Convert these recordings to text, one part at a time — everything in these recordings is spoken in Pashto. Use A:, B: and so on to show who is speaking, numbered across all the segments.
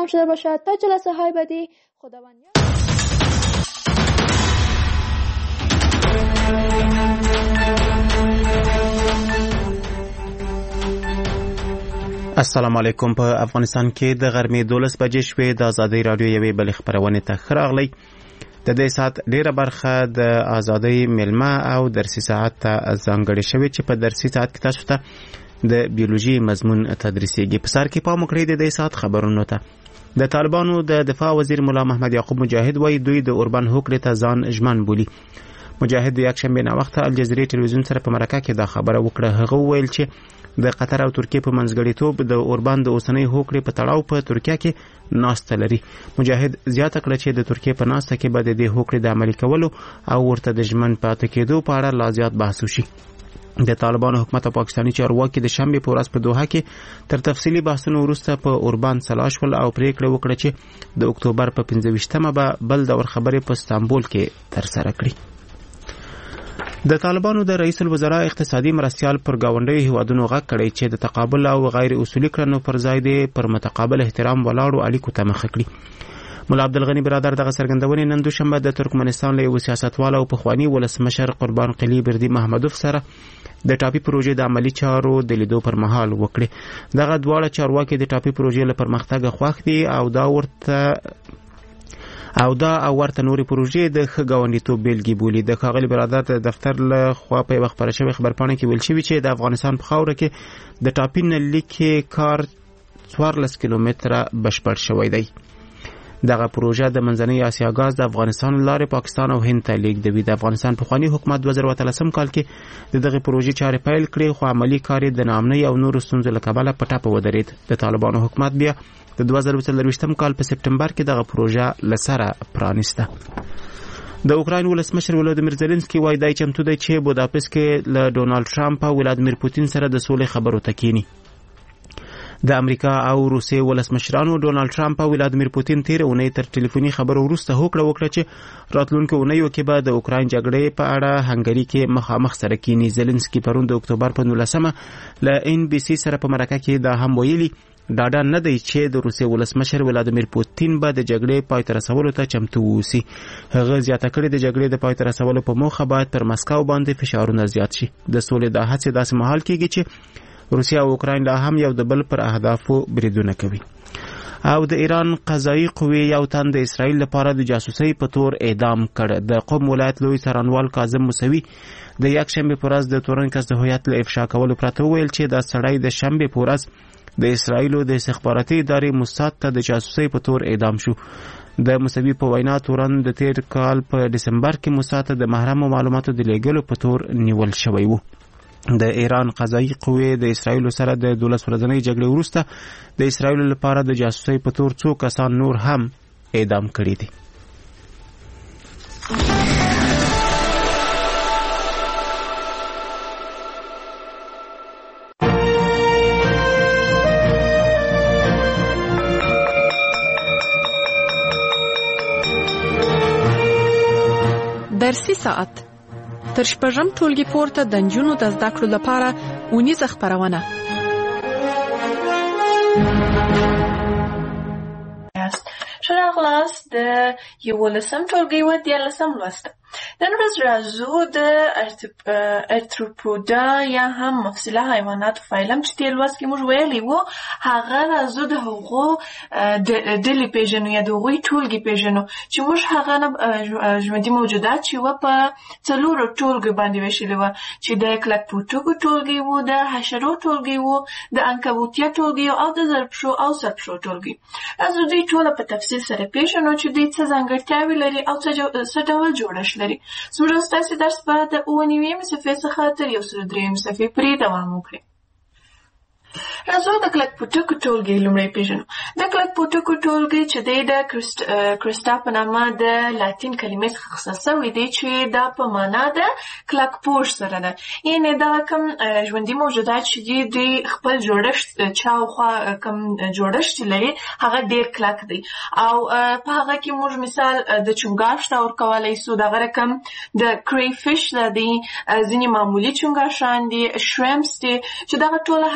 A: تمام شده باشد تا جلسه های بعدی. خداوند
B: السلام علیکم. په افغانستان کې د غرمې 12 بجې شوې. د آزادۍ رادیو یوې بلې خپرونې ته ښه راغلی. د دې ساعت ډیره برخه د آزادۍ میلمه او درسي ساعت ته ځانګړې شوې چې په درسي ساعت کې تاسو ته د بیولوژي مضمون تدریسیږي. په سر کې پام وکړئ د دې ساعت خبرونو ته. د طالبانو د دفاع وزیر مولا محمد یعقوب مجاهد وایي دوی د اوربان هوکړې ته ځان ژمن بولي. مجاهد د یکشنبې ناوخته الجزیرې ټلویزیون سره په مرکه کې دا خبره وکړه. هغه وویل چې د قطر او ترکیه په منځګړیتوب د اوربان د اوسنۍ هوکړې په تړاو په ترکیه کې ناسته لري. مجاهد زیاته کړه چې د ترکیه په ناسته کې به د دې هوکړې د عملي کولو او ورته د ژمن پاتې کېدو په اړه لا زیات بحث وشي. د طالبانو حکومت او پاکستاني چارواکي د شنبې په ورځ په دوحه کې تر تفصیلي بحثونو وروسته په اوربان سلا شول او پریکړه وکړه چې د اکتوبر په 15مه به بل دور خبرې په استانبول کې ترسره کړي. د طالبانو د رئیس الوزرا اقتصادي مرستیال پر گاونډیو هیوادونو غږ کړی چې د تقابل او غیر اصولي کړنو پر ځای د پر متقابل احترام ولاړو اړیکو ته مخه کړي. مولا عبدالغني برادر دغه څرګندونې نن دوشنبه د ترکمنستان له یو سیاستوال او پخوانی ولسمشر قربان قلی بردي محمدوف سره د ټاپي پروژې د عملی چارو د لیدو پر مهال وکړي. دغه دواړه چارواکي د ټاپي پروژې لپاره پرمختګ خوښ دي او دا ورته نورې پروژې د ښه ګاونډیتوب بیلګې بولي. د ښاغلي برادر د دفتر له خوا په یوه خپره شوې خبرپاڼه کې ویل شوي چې د افغانستان په خاوره کې د ټاپي نلي کې کار 14 کیلومتره بشپړ شوی دی. دغه پروژه د منځنۍ اسیا غاز د افغانستان لارې پاکستان او هند ته لیږدوي. د افغانستان پخوانی حکومت 2013 کال کې دغه پروژې چارې پیل کړې خو عملی کار د ناامنۍ او نورو ستونزو له کبله په ټاپه ودرېد. د طالبانو حکومت بیا د 2023 کال په سپټمبر کې دغه پروژه لسره پرانیسته. د اوکراین ولسمشر ولادیمیر زيلنسکي وایي دای چمتو دی چې بوداپست کې له ډونالد ټرمپ او ولادیمیر پوتین سره د سولې خبرو ته کینی. د امریکا او روسیې ولسمشرانو ډونالد ټرمپ او ولادیمیر پوتین تیر اونۍ تر ټلیفوني خبرو وروسته هوکړه وکړه چې راتلونکو اونیو کې به د اوکراین جګړې په اړه هنګري کې مخامخ سره کینی. زيلنسکي پرون د اکتوبر په 19مه له NBC سره په مرکه کې دا هم ویلي ډاډه نه دی چې د روسیې ولسمشر ولادیمیر پوتین به د جګړې پای ته رسولو ته چمتو ووسی. هغه زیاته کړې د جګړې د پای ته رسولو په موخه باید پر مسکو باندې فشارونه زیات شي. د سولې د هڅې داسې مهال کېږي چې روسیا او اوکراین لا هم یو د بل پر اهدافو بریدونه کوي. او د ایران قضایي قوې یو تن د اسرائیل لپاره د جاسوسۍ په تور اعدام کړ. د قم ولایت لوی څارنوال کاظم موسوي د یکشنبې په ورځ د تورنکس د هویت له افشا کولو پرته وویل چې دا سړی د شنبې په ورځ د اسرائیلو د استخباراتي ادارې موساد ته د جاسوسۍ په تور اعدام شو. د موسوي په وینا تورن د تیر کال په دسمبر کې موساد ته د محرمو معلوماتو د لیږلو په تور نیول شوی و. د ایران قضایي قوې د اسرائیل سره د 12 ورځنۍ جګړې وروسته د اسرائیل لپاره د جاسوسۍ په تور څو کسان نور هم اعدام کړي دي.
C: درسي ساعت تر شپږم ټولګي پورته د نجونو د زده کړو لپاره اونیزه خپرونه.
D: ښه راغلاست د 11 ټولګي و 13 لوست. نن ورځ راځو د ارتروپودا یا هم مفصله حیوانات فایلم چې تیر لوست کې موږ ویلي وو هغه راځو د هغو ډلې پیژنو یا د هغوی ټولګي پیژنو چې موږ هغه ژوندي موجودات چې وه په 4 ټولګیو باندې ویشلي وه چې د کلکپوټکو ټولګي وو، د حشرو ټولګي وو، د عنکبوتیه ټولګي او د زرپښو او سرپښو ټولګي. راځو دوی ټوله په تفصیل سره پیژنو چې دوی څه ځانګړتیاوې لري او څه ډول جوړښت لري. زموږ ستاسې درس به د 9 صفحې څخه تر 103 صفحې پورې دوام وکړي. راځو د کلکپوټکو ټولګي لومړی پیژنو. د کلکپوټکو ټولګي چې دی د کرسټا په نامه د لاتین کلمې څخه اخیستل شوی دی چې دا په معنا د کلکپوش سره ده. یعنې دغه کوم ژوندي موجودات چې دي دوی خپل جوړښت چاوخوا کوم جوړښت لري هغه ډېر کلک دی او په هغه کې موږ مثال د چونګاښ ته ورکولی سو. دغه رقم د کری فش دی، ځینې معمولي چونګاښان دي، شریمپس دي چې دغه ټوله حیوانات چې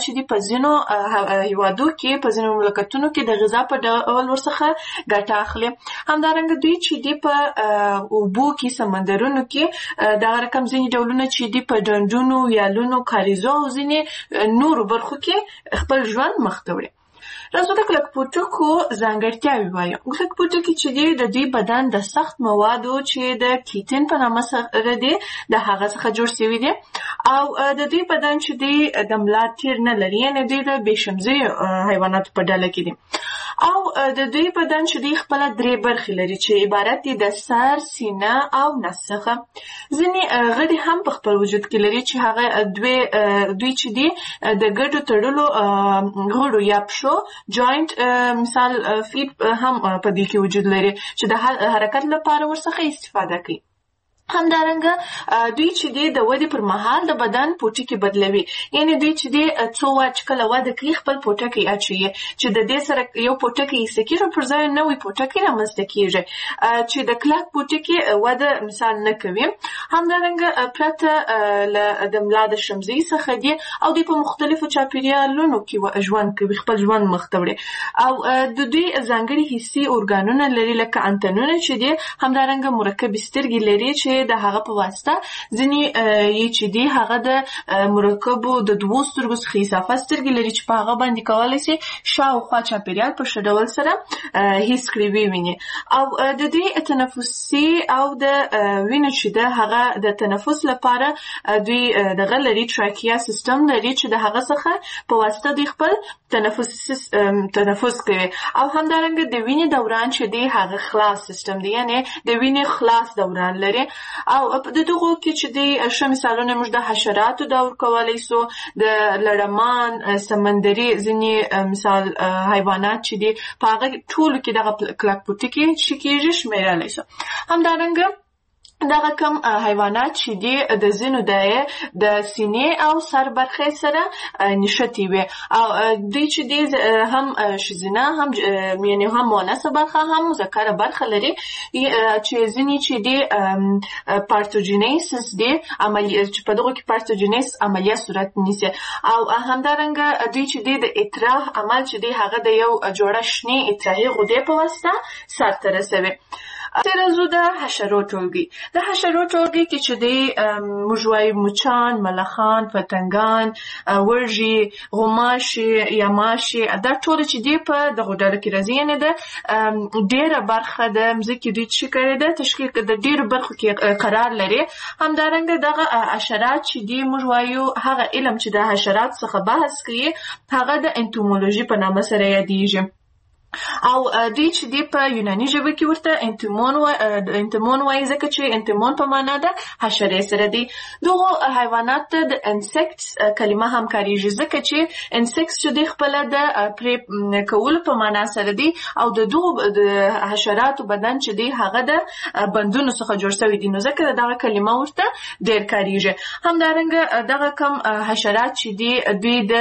D: چې دی په ځینو هیوادو کې په ځینو مملکتونو کې د غذا په ډول ورڅخه ګټه اخلي. همدارنګه دوی چې دی په اوبو کې سمندرونو کې دا رقم ځینې ډولونه چې دی په ډنډونو ویالونو کاریزو او ځینې نورو برخو کې خپل ژوند مخ ته وړي. راځو د کلکپوټکو ځانګړتیاوې وایو. کلکپوټکي چې دی د دوی بدن د سخت موادو چې د کیټین په نامه سره دی د هغه څخه جوړ شوی دی او د دوی بدن چې دی د ملا تیر نه لري، یعنې دوی د بېشمزي حیواناتو په ډله کې دي او د دوی بدن چې دی خپله 3 برخې لري چې عبارت دي د سر، سینه او نس څخه. ځینې غړي هم په خپل وجود کې لري چې هغه دوی چې دی د ګډو تړلو غړو یا پښو جوینټ مثال فیټ هم په دې کې وجود لري چې د حرکت لپاره ورڅخه استفاده کوي. همدارنګه دوی چې دی د ودې پر مهال د بدن پوټکي بدلوي، یعنې دوی چې دی څو وخت کله وده کوي خپل پوټکی اچوي چې د دې سره یو پوټکی ایسته کېږي پر ځای نوی پوټکی رامنځته کېږي چې د کلک پوټکي وده مثال نه کوي. همدارنګه پرته د ملا د شمزۍ څخه دی او دوی په مختلفو چاپیریالونو کې ژوند کوي، خپل ژوند مخ ته وړي او د دوی ځانګړي حسي ارګانونه لري لکه انتنونه چې دی. همدارنګه مرکبي سترګې لري چې د هغه په واسطه ځینې یې چې دی هغه د مرکبو د 2 سترګو څخه اضافه سترګې لري چې په هغه باندې کولی شي شاوخوا چاپیریال په ښه ډول سره حس کړي وویني او د دوی تنفسي او د وینې چې ده هغه د تنفس لپاره دوی دغه لري ټراکیا سیستم لري چې د هغه څخه په واسطه دوی خپل تنفس کوي او همدارنګه د وینې دوران چې دی هغه خلاص سیستم دی، یعنې د وینې خلاص دوران لري او د دغو کې چې دی ښه مثالونه موږ د حشراتو دور کولی سو، د لړمان، سمندري ځینې مثال حیوانات چې دی په هغه ټولو کې دغه کلکپوټکي چې کېږي شمیرلی سو. همدارنګه دغه کم حیوانات چې دی د ځینو د سینې او سر برخې سره نښتي وي او دوی چې دی هم ښځینه هم یعنې هم مؤنثه برخه هم مذکره برخه لري چې ځینې چې دی پارتوجینیسس دی چې په دغو کې پارتوجینیس عملیه صورت نیسي او همدارنګه دوی چې دی د اطراح عمل چې دی هغه د یو جوړه شنې اطراحي غدې په واسطه سرته رسوي. راځو د حشرو ټولګي. د حشرو ټولګي کې چې دی موږ وایو مچان، ملخان، پتنګان، وږي، غوماشي یا ماشي، دا ټول چې دی په دغو ډلو کې راځي، یعنې د ډېره برخه د مځکې دوی چې کړې ده تشکیل د ډېرو برخو کې قرار لري. همدارنګه دغه حشرات چې دی موږ وایو هغه علم چې د حشرات څخه بحث کوي هغه د انتومولوژي په نامه سره یادیږي او دوی چې دی په یوناني ژبه کې ورته انتمون وایي ځکه چې انتمون په معنا ده حشرې سره دی. دغو حیوانات ته د انسیکټس کلمه هم کاریږي ځکه چې انسیکټس چې دی خپله د پرې کولو په معنا سره دی او د دغو د حشراتو بدن چې دی هغه د بندونو څخه جوړ شوی دی، نو ځکه دغه کلمه ورته ډېر کاریږي. همدارنګه دغه کم حشرات چې دی دوی د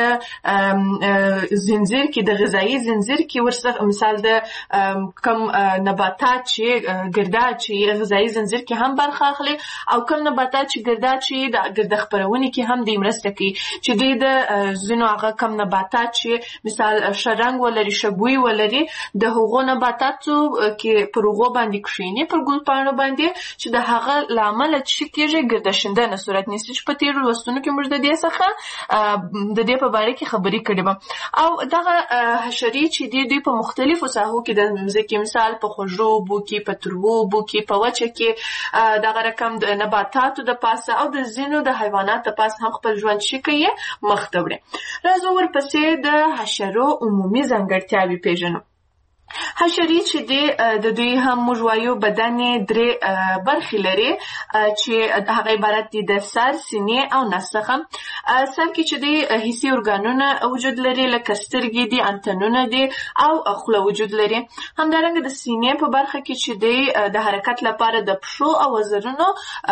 D: زنځیر کې د غذایي زنځیر کې ورڅخه مثال د کم نباتات چې ګرداد چې غذایي زنځیر کې هم برخه اخلي او کم نباتات چې ګرداد چې د ګرده خپرونې کې هم دوی مرسته کوي چې دوی د ځینو هغه کم نباتات چې مثال ښه رنګ ولري، ښه بوی ولري، د هغو نباتاتو کې پر هغو باندې کښېني پر ګل پاڼو باندې چې د هغه له امله څه کېږي ګرده شیندنه صورت نیسي چې په تېرو لوستونو کې موږ د دې څخه د دې په باره کې خبرې کړې وه. او دغه حشرې چې دوی په مختلفو ساحو کې د مځکې مثال په خوږو اوبو کې، په تروو اوبو کې، په وچه کې دغه رقم د نباتاتو د پاسه او د ځینو د حیواناتو د پاسه هم خپل ژوند چې کوي مخ ته وړي. راځو ورپسې د حشرو عمومي ځانګړتیاوې پېژنو. حشرې چې دی د دوی هم موږ وایو بدن یې 3 برخې لري چې هغه عبارت دي د سر، سینې او نس څخه. سر کې چې دی حسي ارګانونه وجود لري لکه سترګې دي، انتنونه دي او خوله وجود لري. همدارنګه د سینې په برخه کې چې دی د حرکت لپاره د پښو او وزرونو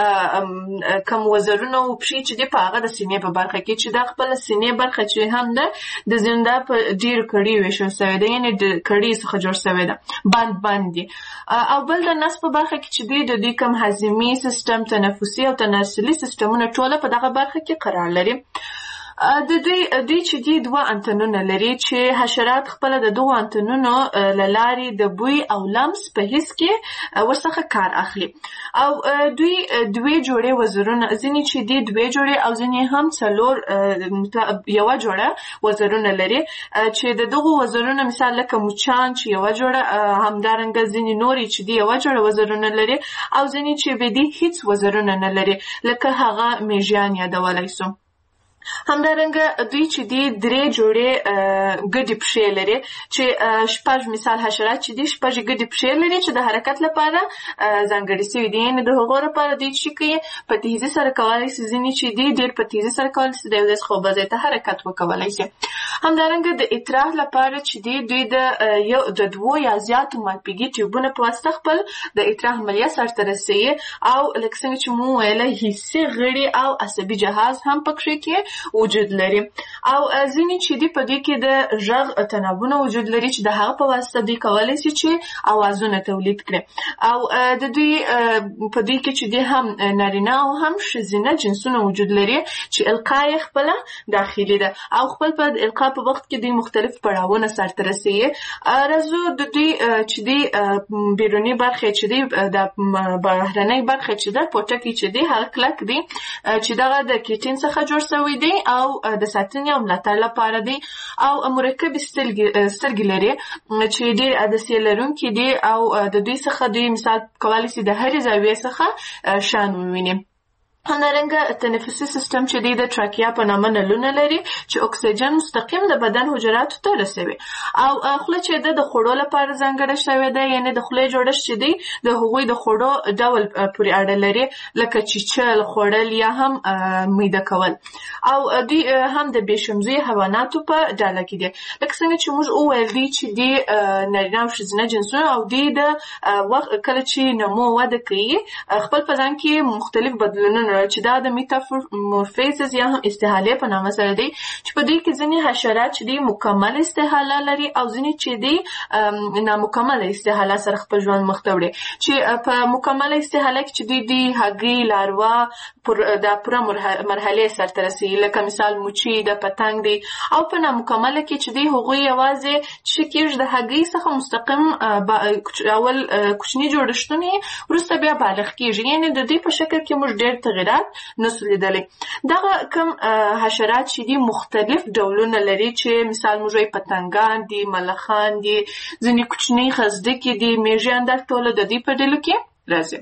D: کم وزرونه او پښې چې دی په هغه د سینې په برخه کې چې دا خپل سینې برخه چې هم ده د زنده په ډېر کړي ویشل شوی ده، یعنې د کړي څخه جوړ شوی ده، بند دي. او بل د نس په برخه کې چې دی د دوی کم هضمي سیستم، تنفسي او تناسلي سیستمونه ټوله په دغه برخه کې قرار لري. د دوی چې دي دوه انتنونه لري چې حشرات خپل د دوه انتنونو لاري د بوی او لمس په حس کې ورڅخه کار اخلي او دوی دوه جوړې وزرونه ځینې چې دي دوه جوړې او ځینې هم څلور یو جوړه وزرونه لري چې د دغه وزرونه مثال لکه مچان چې یو جوړه همدارنګه ځینې نوري چې دي یو جوړه وزرونه لري او ځینې چې به دي هیڅ وزرونه نه لري لکه هغه میژان یادولای سو همدارنګه دوی چې دي درې جوړې ګډې پښې لري چې شپږ مثال حشرات چې دي شپږ ګډې پښې لري چې د حرکت لپاره ځانګړې شوي دي یعنې د هغو لپاره دوی چې کوي په تیزي سره کولی شي ځینې چې دي ډېر په تیزي سره کولی شي د یو ځای څخه بل ځای ته حرکت وکولی شي همدارنګه د اطراح لپاره چې دي دوی د دوو یا زیاتو مالپیږي ټیوبونه په واسطه خپل د اطراح عملیه سرته رسوي او لکه څنګه چې مو ویله حسي غړي او عصبي جهاز هم پکې کې وجود لري او ځینې چې دي په دې کې د غږ تنابونه وجود لري چې د هغه په واسطه دوی کولی شي چې اوازونه تولید کړي او د دوی په دې کې چې دي هم نارینه او هم ښځینه جنسونه وجود لري چې القا یې خپله داخلي ده او خپل په القا په وخت کې دوی مختلف پړاوونه سرته رسوي راځو د دوی چې دي بیروني برخې چې دي د بهرنۍ برخې چې ده پوټکي چې دي هغه کلک دي چې دغه د کیټین څخه جوړ شوی دی او د ساتنې او ملاتړ لپاره دی او مرکب سترګې لري چې ډېر عدسیې لرونکي دي او د دوی څخه دوی مثال کولی شي د هرې زاویې څخه شان وویني همدارنګه تنفسي سیستم چې دی د ټراکیا په نامه نلونه لري چې اکسیجن مستقیم د بدن حجراتو ته رسوي او خوله چې د خوړو لپاره ځانګړې شوې ده یعنې د خولې جوړښت چې دی د هغوی د خوړو ډول پورې اړه لري لکه چیچل خوړل یا هم میده کول او دوی هم د بېشمزي حیواناتو په ډله کې دي لکه څنګه چې موږ وویل دي چې دی نارینه او ښځینه جنسونه او دوی د کله چې نمو وده کوي خپل په ځان کې مختلف بدلونونه چې دا د میتامورفیزس یا هم استحاله په نامه سره دی چې په دې کې ځینې حشرات چې دی مکمل استحاله لري او ځینې چې دی نامکمل استحاله سره خپل ژوند مخ ته وړي چې په مکمل استحاله کې چې دی هګۍ لاروا د پوره مرحله سره رسیږي لکه مثال موچي د پتنګ دی او په نامکمل کې چې دی هغوی یوازې چې کېږي د هګۍ څخه مستقیم اول کوچني جوړښتونه وروسته بیا بالغ کېږي یعنې د دې په شکل کې موږ ډېر تغیرات نسو لیدلی دغه کم حشرات چې دي مختلف ډولونه لري چې مثال موږ وایي پتنګان دي ملخان دي ځینې کوچنۍ خزدکې دي میږیان دا ټوله د دې په ډلو کې راځي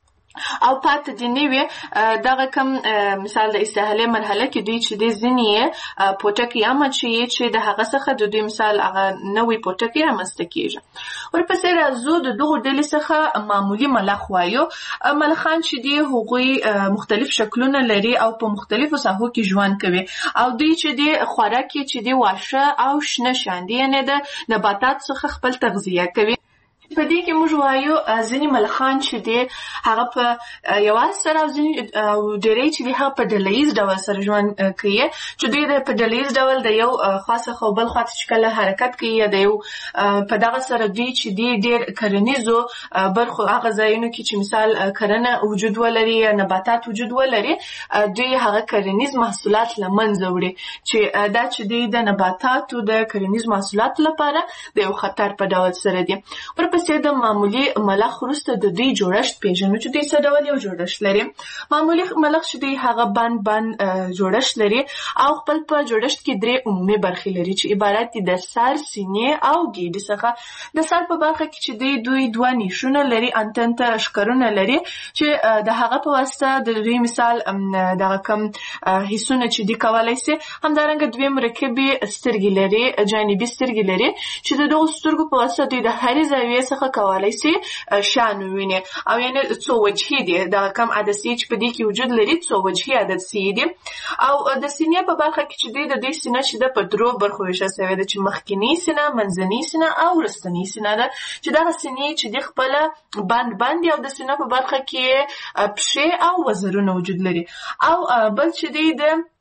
D: او پاتې دي نوې دغه کم مثال د استحاله مرحله کې دوی چې د ځینې پوټکي یا مچۍ چې د هغه څخه د دوی مثال هغه نوې پوټکي رامنځته کېږي ورپسې راځو د دغو ډلې څخه معمولي ملخ وایو ملخان چې دي هغوی مختلف شکلونه لري او په مختلفو ساحو کې ژوند کوي او دوی چې دي خوراک یې چې دي واښه او شنه شیان دي یعنې د نباتات څخه خپل تغذیه کوي په دې کې موږ وایو ځینې ملخان چې دي هغه په یوازې سره او ډېری چې دي هغه په ډلهییز ډول سره ژوند کوي چې دوی په ډلهییز ډول د یو خوا څخه بل خوا ته چې کله حرکت کوي یا د یو په دغه سره دوی چې دي ډېر کرنیزو برخو هغه ځایونو کې چې مثال کرنه وجود ولري یا نباتات وجود ولري دوی هغه کرنیز محصولات له منځه وړي چې دا چې دوی د نباتاتو د کرنیز محصولاتو لپاره د یو خطر په ډول سره دي ورپسې د معمولي ملخ وروسته د دوی جوړښت پیژنو چې دوی څه ډول یو جوړښت لري معمولي ملخ چې دوی هغه بند جوړښت لري او خپل په جوړښت کې درې عمومي برخې لري چې عبارت دي د سر سینې او ګیډې څخه د سر په برخه کې چې دوی دوه نیشونه لري انتن ته ښکرونه لري چې د هغه په واسطه د دوی مثال دغه کم حسونه چې دي کولی شي همدارنګه دوی مرکبي سترګې لري جانبي سترګې لري چې د دغو سترګو په واسطه دوی د هرې زاویې څخه کولی شي شان وویني او یعنې څو وجهي دي دغه کم عدسیې چې په دې کې وجود لري څو وجهي عدسیې دي او د سینې په برخه کې چې د دوی سینه چې ده په درو برخو ویشل شوې ده چې مخکینۍ سینه منځنۍ سینه او وروستنۍ سینه ده چې دغه سینې چې دي خپله بند دي او د سینه په برخه کې پښې او وزرونه وجود لري او بل چې دی د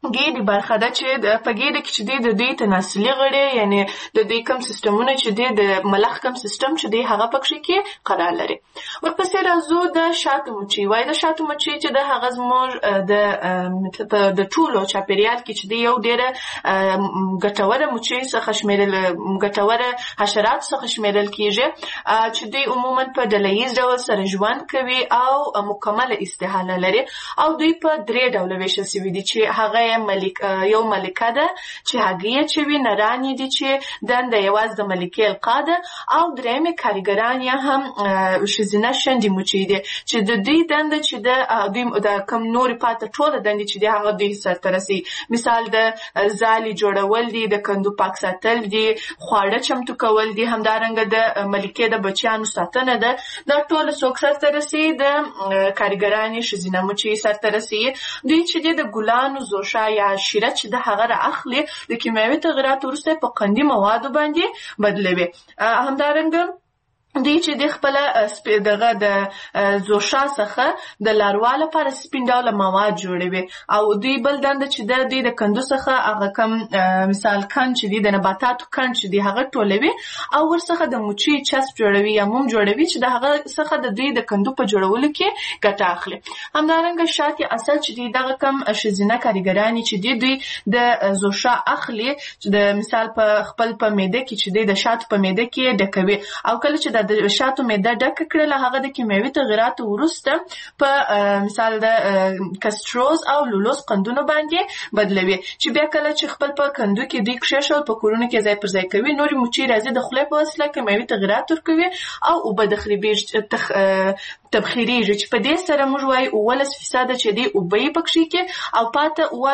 D: ګېډې برخه ده چې په ګېډه کې چې د دوی تناسلي غړي یعنی د دوی کم سیستمونه چې د ملخ کم سیستم چې دی هغه پکې کې قرار لري. ورپسې راځو د شاتو مچۍ. وایي د شاتو مچۍ چې د هغه زموږ د ټولو چاپیریال کې چې دی یو ډېره ګټوره مچۍ څخه ګټوره حشرات څخه شمیرل کېږي چې دوی عموما په ډله ییز ډول سره ژوند کوي او مکمله استحاله لري او دوی په 3 ډوله ویشل شوي دي چې هغه یو ملکه ده چې هګۍ اچوي، نران دي چې دنده یوازې د ملکې القا ده او درېیمې کارګران یا هم ښځینه شنډې مچۍ دي چې د دوی دنده چې دوی د کم نورې پاته ټوله دندې چې دي هغه دوی سرته رسوي. مثال د ځالې جوړول دي، د کندو پاک ساتل دي، خواړه چمتو کول دي، همدارنګه د ملکې د بچیانو ساتنه ده. دا ټوله څوک سرته رسوي؟ د کارګرانې ښځینه مچۍ سرته رسوي. دوی چې دي د ګلانو زوشا یا شیره چې د هغه را اخلي د کیمیاوي تغیراتو وروسته په قندي موادو باندې بدلوي. همدارنګه دوی چې د خپل دغه د زوشا څخه د لاروا لپاره سپین ډوله مواد جوړوي او دوی بل دنده چې دوی د کندو څخه هغه کم مثال کند چې دی د نباتاتو کند چې دی هغه ټولوي او ورڅخه د مچۍ چسب جوړوي یا موم جوړوي چې د هغه څخه د دوی د کندو په جوړولو کې ګټه اخلي. همدارنګه شاتي اصل چې دی دغه کم ښځینه کارګرانې چې دوی د زوشا اخلي چې د مثال په خپل په معده کې چې دی د شاتو په معده کې ډکوي او کله چې د شاتو معده ډکه کړله هغه د کیمیاوي تغیراتو وروسته په مثال د کستروز او لولوز قندونو باندې بدلوي چې بیا کله چې خپل په کندو کې دوی کښېښول په کورونو کې ځای پر ځای کوي. نورې مچۍ راځي د خولې په وسیله کیمیاوي تغیرات ورکوي او اوبه تبخیریږي چې په دې سره موږ وایو 11% چې دی اوبه یې پکښې کې او پاته 8.5%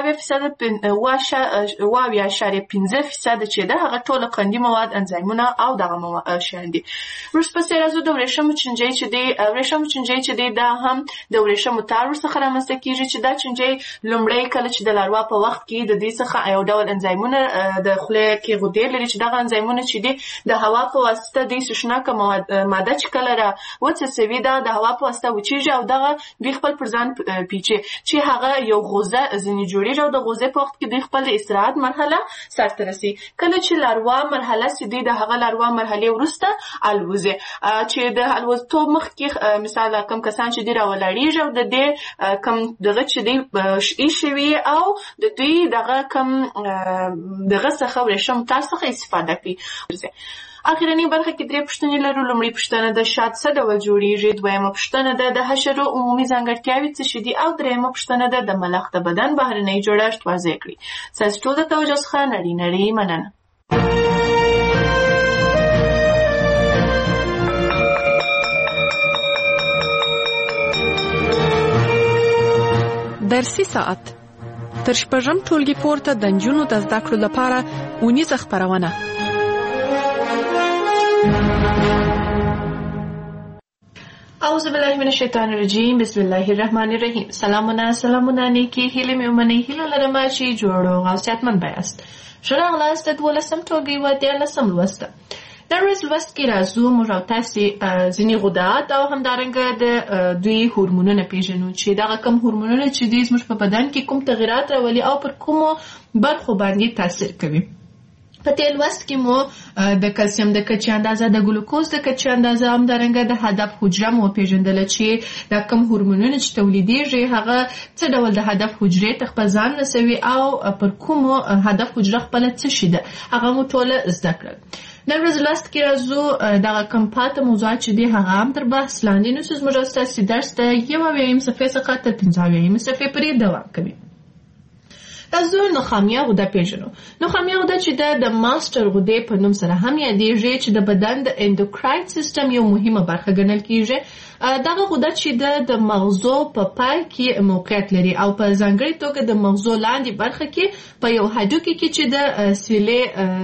D: چې ده هغه ټوله قندي مواد انزایمونه او دغه شیان دي. ورپسې راځو د ورېښمو چینجۍ چې دی. ورېښمو چینجۍ چې دی دا هم د ورېښمو تار ورڅخه رامنځته کېږي چې دا چینجۍ لومړی کله چې د لاروا په وخت کې د دې څخه یو ډول انزایمونه د خولې کې غدې لري چې دغه انزایمونه چې دی د هوا په واسطه د سوشناکه ماده چې کله را وڅڅوي دا د هوا په واسطه وچیږي او دغه دوی خپل پر ځان پیچي چې هغه یو غوزه ځینې جوړېږي او د غوزې په وخت کې دوی خپل استراحت مرحله سرته رسي. کله چې لاروا مرحله چې دوی د هغه لاروا مرحلې وروسته الوزي چې د الوزتوب مخکې مثال کم کسان چې دی راولاړېږي او د دې کم دغه چې دی ایښوي او د دوی دغه کم دغه څخه ورېښم تار څخه استفاده کوي. اخرنی برخه کې 3 پوښتنې لرو. لومړی پوښتنه د شات څه ډول جوړیږي، دویمه پوښتنه ده د حشرو عمومي ځانګړتیاوې څه شي دي او دریمه پوښتنه ده د ملخ د بدن بهرنی جوړښت واضح کړئ. ستاسو ټول د توجه څخه نړۍ مننه.
C: درسي ساعت تر شپږم ټولګي پورته د نجونو د زده کړو لپاره اونیزه خپرونه.
D: اعوذ بالله من الشیطان الرجیم. بسم الله الرحمن الرحیم. سلامونه نیکی هیله مې ومنئ. هیله لرم چې جوړ او صحتمند بیاست. ښه راغلاست د 12م ټولګي و 13م لوست. د ورځ لوست کې راځو موږ او تاسې ځینې غدات او همدارنګه د دوی هورمونونه پیژنو چې دغه کم هورمونونه چې دوی زموږ په بدن کې کوم تغیرات راولي او پر کومو برخو باندې تاثیر کوي. په دې لوست کې مو د کلسیم د کچې اندازه، د ګلوکوز د کچې اندازه، همدارنګه د هدف حجره مو پیژندله چې دا کم هورمونونه چې تولیدېږي هغه څه ډول د هدف حجرې ته خپل ځان رسوي او پر کومو هدف حجره خپله څه شي ده هغه مو ټوله زده کړل. نن ورځ لوست کې راځو دغه کم پاته موضوعات چې دي هغه هم تر بحث لاندې نیسو. زموږ ستاسې درس د 1 صفحې څخه تر 15 صفحې پورې دوام کوي. راځو نخامیه غده پیژنو. نخامیه غده چې د ماستر غدې په نوم سره هم یادېږي چې د بدن د اندوکراین سیستم یو مهمه برخه ګڼل کېږي. دغه غده چې د مغزو په پای کې موقعیت لري او په ځانګړې توګه د مغزو لاندې برخه کې په یو هډوکي کې چې د سیلا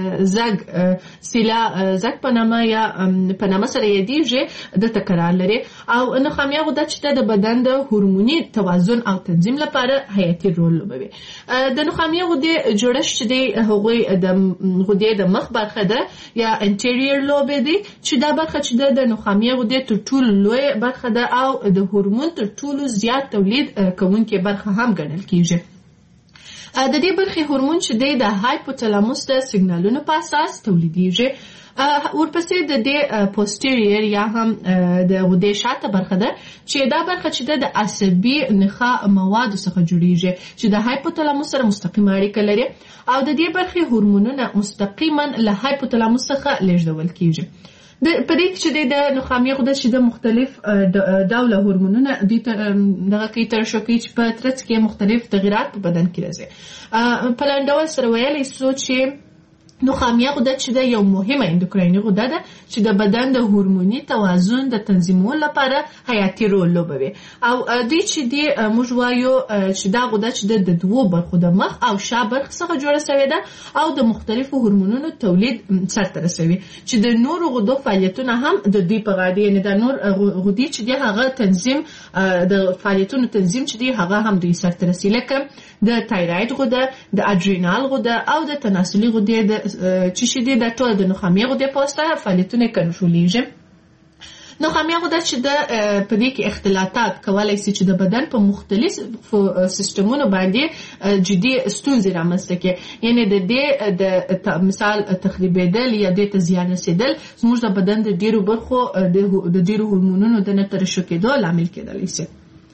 D: زګ په نامه سره یادېږي دلته قرار لري او نخامیه غده چې د بدن د هورموني توازن او تنظیم لپاره حیاتي رول لوبوي. د نخامیه غدې جوړښت چې دی هغوی د غدې د مخ برخه ده یا انټیریور لوب دی چې دا برخه چې د نخامیه غدې تر ټولو لوی برخه ده او د هورمون تر ټولو زیات تولید کوونکې برخه هم ګڼل کېږي.
E: د دې برخې هورمون چې دی د هایپوتلاموس د سیګنالونو په اساس تولیدیږي. ورپسې د دې پوسټیریر یا هم د غدې شاته برخه ده چې دا برخه چې د عصبي نخاع موادو څخه جوړیږي چې د هایپوتلاموس سره مستقیمه اړیکه لري او د دې برخې هورمونونه مستقیما له هایپوتلاموس څخه لیږدول کیږي. په دې کې چې د نخاعي غده چې د مختلف ډوله هورمونونه دغه کې ترشح کوي چې په ترڅ کې مختلف تغیرات په بدن کې راځي. په لاندې ډول سره ویلی سو چې نخاعي غده چې د یو مهمه اندوکرایني غده ده چې د بدن د هورموني توازن د تنظیمولو لپاره حیاتي رول لوبوي او دوی چې دی موږ وایو چې دا غده چې د دوو برخو د مخ او شا برخې څخه جوړه شوې ده او د مختلفو هورمونونو تولید سرته رسوي چې د نورو غدو فعالیتونه هم د دوی په غاړه دي. یعنې د نور غدې چې دی هغه تنظیم د فعالیتونو تنظیم چې دی هغه هم دوی سرته رسي لکه د تایراید غده، د اډرینال غده او د تناسلي غدې چې شي دي د ټول د نخاعي غدې په واسطه فعالیتونه کنټرولېږي. نخاعي غده چې د په دې کې اختلاطات کولای شي چې د بدن په مختلفو سیستمونو باندې جدي ستونزې رامنځته کړي. یعنې د دې د مثال تخریبېدل یا د ته زیان رسېدل زموږ د بدن د ډېرو برخو د ډېرو هورمونونو د نه ترشح کېدو لامل کېدلی شي.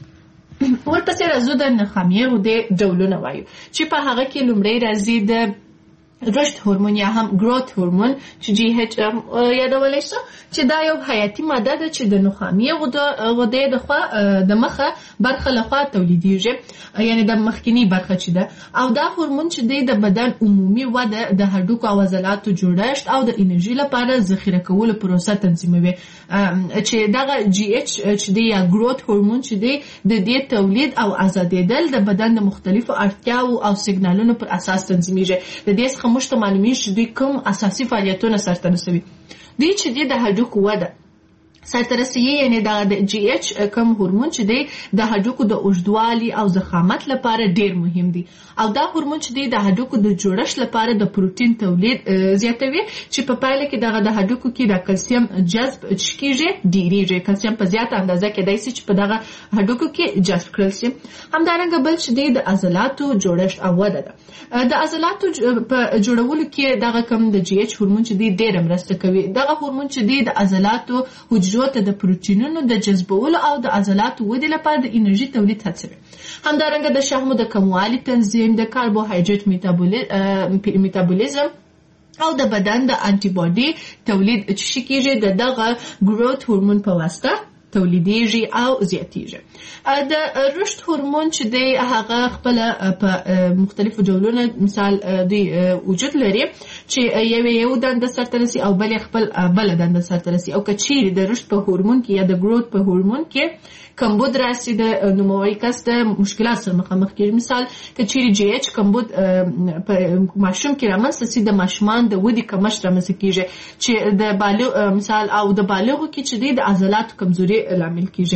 E: ورپسې راځو د نخاعي غدې ډولونه وایو چې په هغه کې لومړی راځي د رشد هورمون یا هم گروت هورمون چې جی ایچ یادولی شو چې دا یو حیاتي ماده ده چې د نخاعي غدې د مخه برخه لخوا تولیدیږي یعنی د مخکینی برخه چې ده او دا هورمون چې دی د بدن عمومي وده د هډوکو او عضلاتو جوړښت او د انرژي لپاره ذخیره کولو پروسه تنظیموي چې دغه جی ایچ چې دی یا گروت هورمون چې دی د دې تولید او آزادېدل د بدن د مختلفو اړتیاو او سیګنالونو پر اساس تنظیمیږي. د دې څخه موږ ته معلومیږي چې دوی کوم اساسي فعالیتونه سرته رسوي. دوی چې دی د هډوکو وده سرته رسوي یعنې د جی ایچ کوم هورمون چې دی د هډوکو د اوږدوالي او ضخامت لپاره ډیر مهم دی او دا هورمون چې دی د هډوکو د جوړښت لپاره د پروتین تولید زیاتوي چې په پایله کې دغه د هډوکو کې د کلسیم جذب کیږي ډیریږي. کلسیم په زیاته اندازه کېدای شي چې په دغه هډوکو کې جذب کړل شي. همدارنګه بل چې دی د عضلاتو جوړښت او وده ده. د عضلاتو په جوړولو کې دغه کوم د جی ایچ هورمون چې دی ډیر مرسته کوي. دغه هورمون چې دی د عضلاتو حجرو ته د پروتینونو د جذبولو او د عضلاتو ودې لپاره د انرژي تولید هڅوي. همدارنګه د شحمو د کموالي تنظیم، د کاربوهایډریټ میتابولیزم او د بدن د انټي باډي تولید چې کیږي د دغه گروت هورمون په واسطه تولیدیږي او زیاتیږي. د رشد هورمون چې دی هغه خپل په مختلفو ډولونو مثال دی وجود لري چې یو دنده سرته رسي او بل خپل بل دنده سرته رسي او کچیر د رشد په هورمون کې یا د گروت په هورمون کې کمبود راسي د نوموړي کس د مشکلات سره مخامخ کیږي. مثال کچیر جی ایچ کمبود په ماشوم کې رامنځته سي د ماشومان د ودې کمښت رامنځته کیږي چې د بالغ مثال او د بالغو کې چې د عضلاتو کمزوري لامل کیږي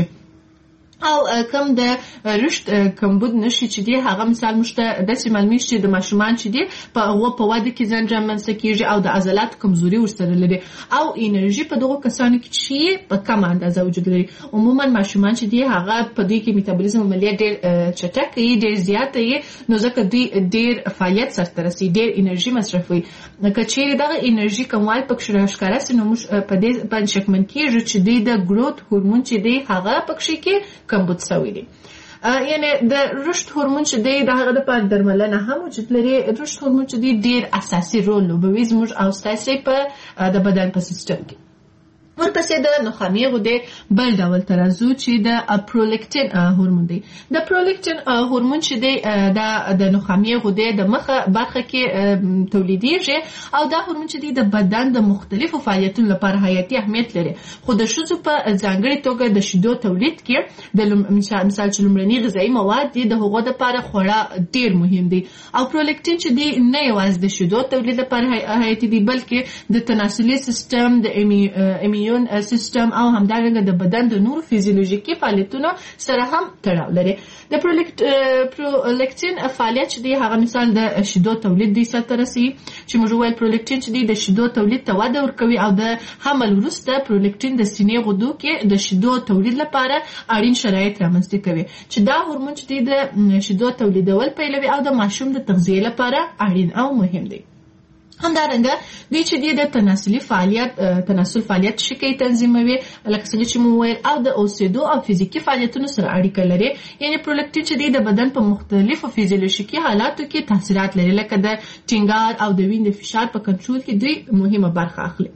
E: او کم د رشد کمبود نشي چې دی هغه مثال مشته داسې معلومي چې د ماشومان چې دی په واده کې ځان رامنځته کیږي او د عضلاتو کمزوري ورسره لري او انرژي په دغه کسانو کې چې په کم اندازه وجود لري. عموما ماشومان چې دی هغه په دوی کې میتابولیزم عملیات ډېر چټک وي، ډېر زیات وي، نو ځکه دوی ډېر فعالیت سرته رسي، ډېر انرژي مصرفوي. که چیرې دغه انرژي کموال پکې راښکاره سي نو موږ په دې باندې شکمن کیږو چې دوی د گروت هورمون چې دی هغه پکې کې کمبود شوی دی. یعنی د رشد هورمون چې دی د هغه لپاره درملنه هم وجود لري. رشد هورمون چې دی ډیر اساسي رول لوبوي زموږ او ستاسو په د بدن په سیستم کې. ورپسې د نخاعي غدې بل ډول ته راځو چې د پرولیکټین هورمون دی. د پرولیکټین هورمون چې دی د نخاعي غدې د مخه برخه کې تولیدیږي او دا هورمون چې دی د بدن د مختلفو فعالیتونو لپاره حیاتي اهمیت لري. خو د ښځو په ځانګړې توګه د شیدو تولید کې د مثال چې لومړني غذایي مواد دي د هغو لپاره خورا ډیر مهم دي او پرولیکټین چې دی نه یوازې د شیدو تولید لپاره حیاتي دي بلکې د تناسلي سیستم، د ایمیون سیستم او همدارنګه د بدن د نور فزیولوژیکي فعالیتونو سره هم تړاو لري. د پرولیکټین فعالیت چې دی هغه مثال د شیدو تولید دی سره رسي چې موږ وایو پرولیکټین چې دی د شیدو تولید ته وده ورکوي او د حمل وروسته پرولیکټین د سینې غدو کې د شیدو تولید لپاره اړین شرایط رامنځته کوي چې دا هورمون چې دی د شیدو تولیدول پیلوي او د ماشوم د تغذیه لپاره اړین او مهم دی. همدارنګه دوی چې دی د تناسل فعالیت شکی تنظیموي لکه څنګه چې مو ویل او د اوسېدو او فزیکي فعالیتونو سره اړیکه لري. یعنی پرولیکټین چې دی د بدن په مختلفو فزیولوژیکي حالاتو کې تاثیرات لري لکه د ټینګار او د وینې فشار په کنټرول کې دوی مهمه برخه اخلي.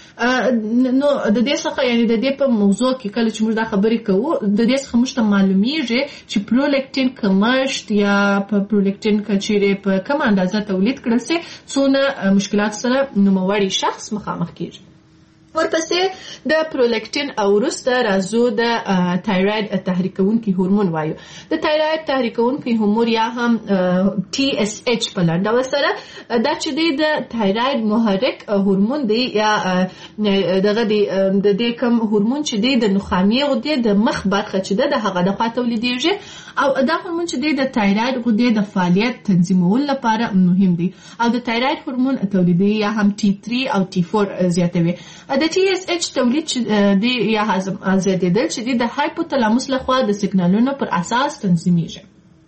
E: نو د دې څخه یعنی د دې په موضوع کې کله چې موږ دا خبرې کوو د دې څخه موږ ته معلومیږي چې پرولیکټین کمښت یا په پرولیکټین کچېرې په کوم اندازه تولید کړل سي څونه مشکلات سره نوموړی شخص مخامخ کیږي. ورپسې د پرولیکټین او وروسته راځو د تایراید تحریکونکي هورمون وایو. د تایراید تحریکونکي هورمون یا هم TSH په لنډه وسره دا چې دی د تایراید محرک هورمون دی یا دغه دی د دې کوم هورمون چې دی د نخامیې غدې د مخ برخه چې ده د هغه د خوا تولیدېږي او دا هورمون چې دی د تایراید غدې د فعالیت تنظیمولو لپاره مهم دی او د تایراید هورمون تولیدي یا هم T3 او T4 زیاتوي. د TSH تولید دی یا زیاتېدل چې دی د هایپوتلاموس لخوا د سیګنالونو پر اساس تنظیمیږي.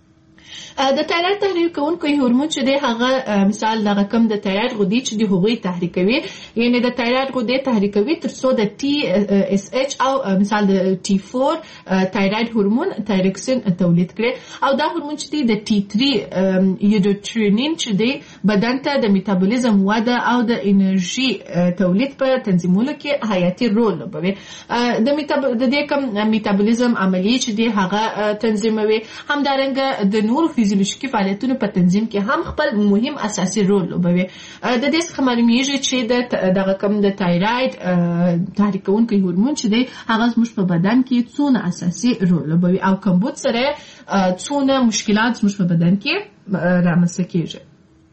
E: د تایراید تحریکونکي هورمون چې دی هغه مثال دغه کم د تایراید غدې چې دی هغوی تحریکوي یعنی د تایراید غدې تحریکوي تر څو د TSH او مثال د T4 تایراید هورمون تایروکسین تولید کړي او دا هورمون چې دی د T3 یوډوټرینین چې دی بدن ته د میتابولیزم وده او د انرژي تولید په تنظیمولو کې حیاتي رول لوبوي. د دې کوم میتابولیزم عملیه چې دی هغه تنظیموي. همدارنګه د نور فزیولوژیکي فعالیتونو په تنظیم کې هم خپل مهم اساسي رول لوبوي. د دې څخه معلومیږي چې دغه کوم د تایراید تحریکونکي هورمون چې دی هغه زموږ په بدن کې څونه اساسي رول لوبوي او کمبود سره څونه مشکلات زموږ په بدن کې رامنځته کیږي.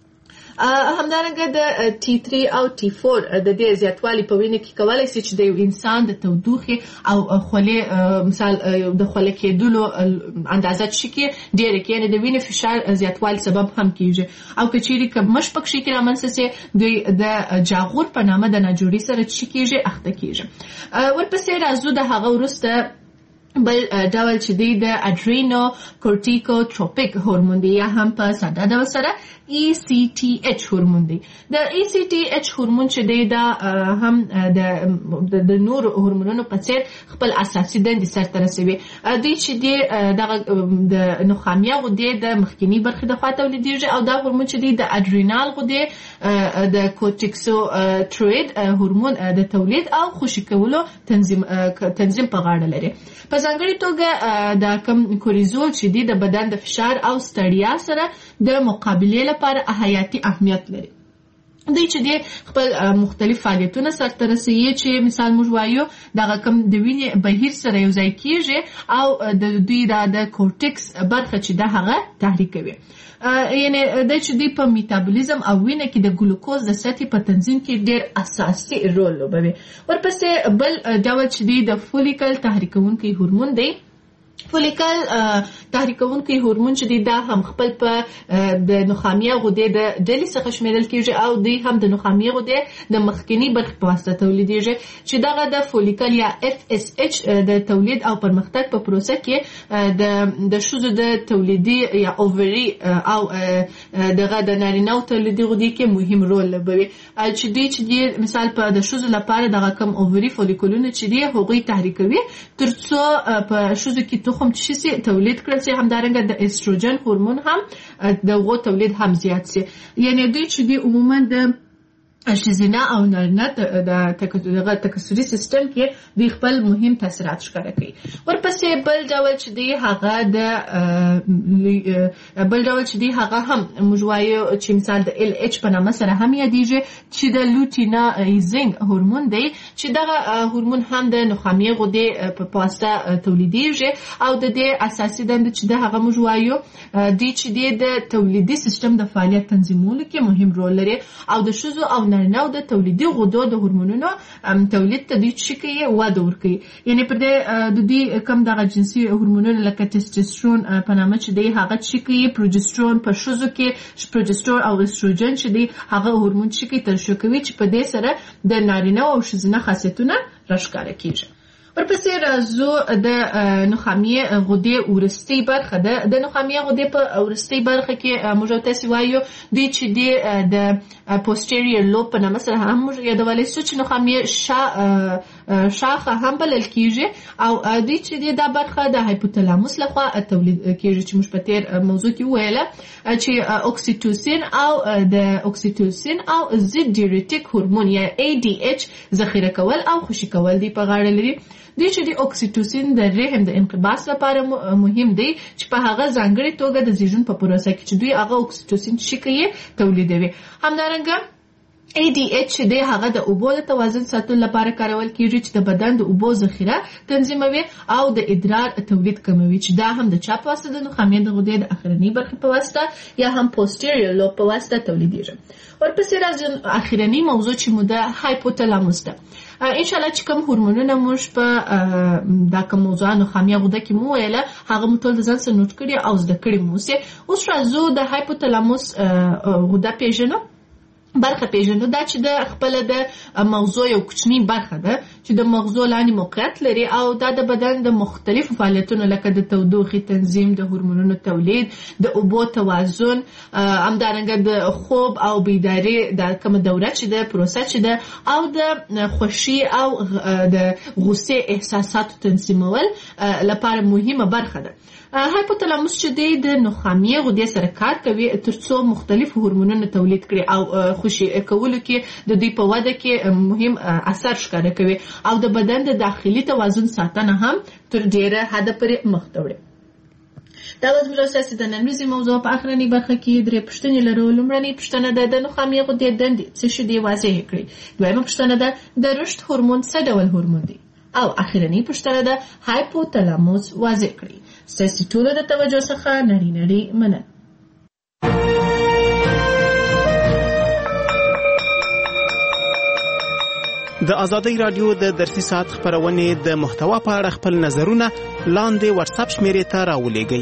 E: همدارنګه د T3 او T4 د دې زیاتوالی په وینه کې کولای شي چې د یو انسان د تودوخې او خولې مثال د خولې کېدلو اندازه شي کې ډېر کې یعنی د وینې فشار زیاتوالی سبب هم کیږي او کچېرې کمش پکې کې رامنځته سي د جاغور په نامه د ناجوړي سره چې کیږي اخته کیږي. ورپسې راځو د هغه وروسته بل ډول چې دی د اډرینو کورټیکوټروپیک هورمون دی یا هم په ساده ډول سره ECTH هورمون دی. د ECTH هورمون چې دی دا هم د نور هورمونونو په څیر خپل اساسي دندې سرته رسوي. دوی چې دی د نخامیه غدې د مخکینی برخې د خوا تولیدېږي او دا هورمون چې دی د اډرینال غدې د کورټیکوټروئید هورمون د تولید او خوشي کولو تنظیم په غاړه لري. په ځانګړې توګه د کم کوریزول چې دی د بدن د فشار او ستړیا سره د مقابلې لپاره حیاتي اهمیت لري. دوی چې دی خپل مختلف فعالیتونه سرته رسوي چې مثال موږ وایو دغه کم د وینې بهیر سره یو ځای کیږي او د دوی د کورټکس برخه چې ده هغه تحریکوي. یعنی د چې دی په میتابولیزم او وینه کې د ګلوکوز د سطحې په تنظیم کې ډېر اساسي رول لوبوي. ورپسې بل ډول چې دی د فولیکل تحریکونکي هورمون دی. فولیکل تحریکونکي هورمون چې دی دا هم خپل په د نخامیه غدې د ډلې څخه شمیرل کیږي او دوی هم د نخامیه غدې د مخکینی برخې په واسطه تولیدېږي چې دغه د فولیکل یا FSH د تولید او پرمختګ په پروسه کې د ښځو د تولیدي یا اووري او دغه د نارینه‌و تولیدي غدې کې مهم رول لوبوي. چې دوی چې دی مثال په د ښځو لپاره دغه کم اووري فولیکولونه چې دی هغوی تحریکوي تر څو په ښځو کې تخم چې شي تولید کړل شي. همدارنګه د استروجن هورمون هم دغه تولید هم زیات شي. یعنی دوی چې دی عموما د ښځینه او نارینه د تکثري سیستم کې د خپل مهم تاثیرات ښکاره کوي. ورپسې بل ډول چې دی هغه هم موږ وایو چې مثال د LH په نامه سره هم یادېږي چې د لوټینایزینګ هورمون دی چې دغه هورمون هم د نخامیه غدې په واسطه تولیدېږي او د دې اساسي دنده چې د هغه موږ وایو دی چې د تولیدي سیستم د فعالیت تنظیمولو کې مهم رول لري او د ښځو او نارینه او د تولیدي غدو د هورمونونو تولید ته دوی چې کوي وده ورکوي. یعنې پر دې د دوی کم دغه جنسي هورمونونه لکه ټسټوسټرون په نامه چې دی هغه چې کوي پروجسترون په ښځو کې پروجسترون او استروجن چې دی هغه هورمون چې کوي ترشح کوي چې په دې سره د نارینه او ښځینه خاصیتونه راښکاره کیږي. ورپسې راځو د نخامیې غدې وروستۍ برخه ده. د نخامیې غدې په وروستۍ برخه کې موږ تاسې وایو دوی چې دی د پوسټیریور لوب په نامه سره هم موږ یادولی شو چې نخامیې شاخه هم بلل کیږي او دوی چې دی دا برخه د هایپوتلاموس لخوا تولید کیږي چې موږ په تیر موضوع کې وویله چې اوکسیټوسین او ضد ډیورټیک هورمون یا ADH ذخیره کول او خوشي کول دی په غاړه لري. دوی چې د اوکسیټوسین د رحم د انقباض لپاره مهم دی چې په هغه ځانګړې توګه د زیږون په پروسه کې چې دوی هغه اوکسیټوسین چې کوي تولیدوي. همدارنګه ADH چې دی هغه د اوبو د توازن ساتلو لپاره کارول کیږي چې د بدن د اوبو ذخیره تنظیموي او د ادرار تولید کموي چې دا هم د چا په واسطه د نخامیې د غدې د اخرنۍ برخې په واسطه یا هم پوسټیریور لوب په واسطه تولیدیږي. ورپسې راځي اخرنۍ موضوع چې مو د هایپوتلاموس ده. انشاءالله چې کوم هورمونونه موږ په دا کوم موضوع نخامیه غده کې مو ویله هغه مو ټول د ځان سره نوټ کړي او زده کړي مو اوس راځو د هایپوتلاموس غده پیژنو برخه پیژنو. دا چې د خپل د مغزو یو کوچنی برخه ده چې د مغزو لاندې موقعیت لري او دا د بدن د مختلفو فعالیتونو لکه د تودوخې تنظیم، د هورمونونو تولید، د اوبو توازن، همدارنګه د خوب او بیداري د کومه دوره چې د پروسه چې ده او د خوښي او د غصې احساساتو تنظیمول لپاره مهمه برخه ده. هایپوتلاموس چې دی د نخامیې غدې سره کار کوي ترڅو مختلف هورمونونه تولید کړي او خوشي کولو کې د دوی په وده کې مهم اثر ښکاره کوي او د بدن د داخلي توازن ساتنه هم تر ډیره حده پورې مخ ته وړي. دا به زموږ اساسي د نن ورځې موضوع په اخرنۍ برخه کې درې پوښتنې لرو. لومړنۍ پوښتنه ده د نخامیې غدې دندې څه شي دي واضح کړي. دویمه پوښتنه ده د رشد هورمون څه ډول هورمون دی او اخرنۍ پوښتنه ده هایپوتلاموس واضح کړي. ستاسو ټولو د توجه څخه نړۍ مننه.
B: د آزادۍ رادیو د درسي ساعت خبرونه د محتوا په اړه خپل نظرونه لاندې واتس اپ شمیرې ته راولېږئ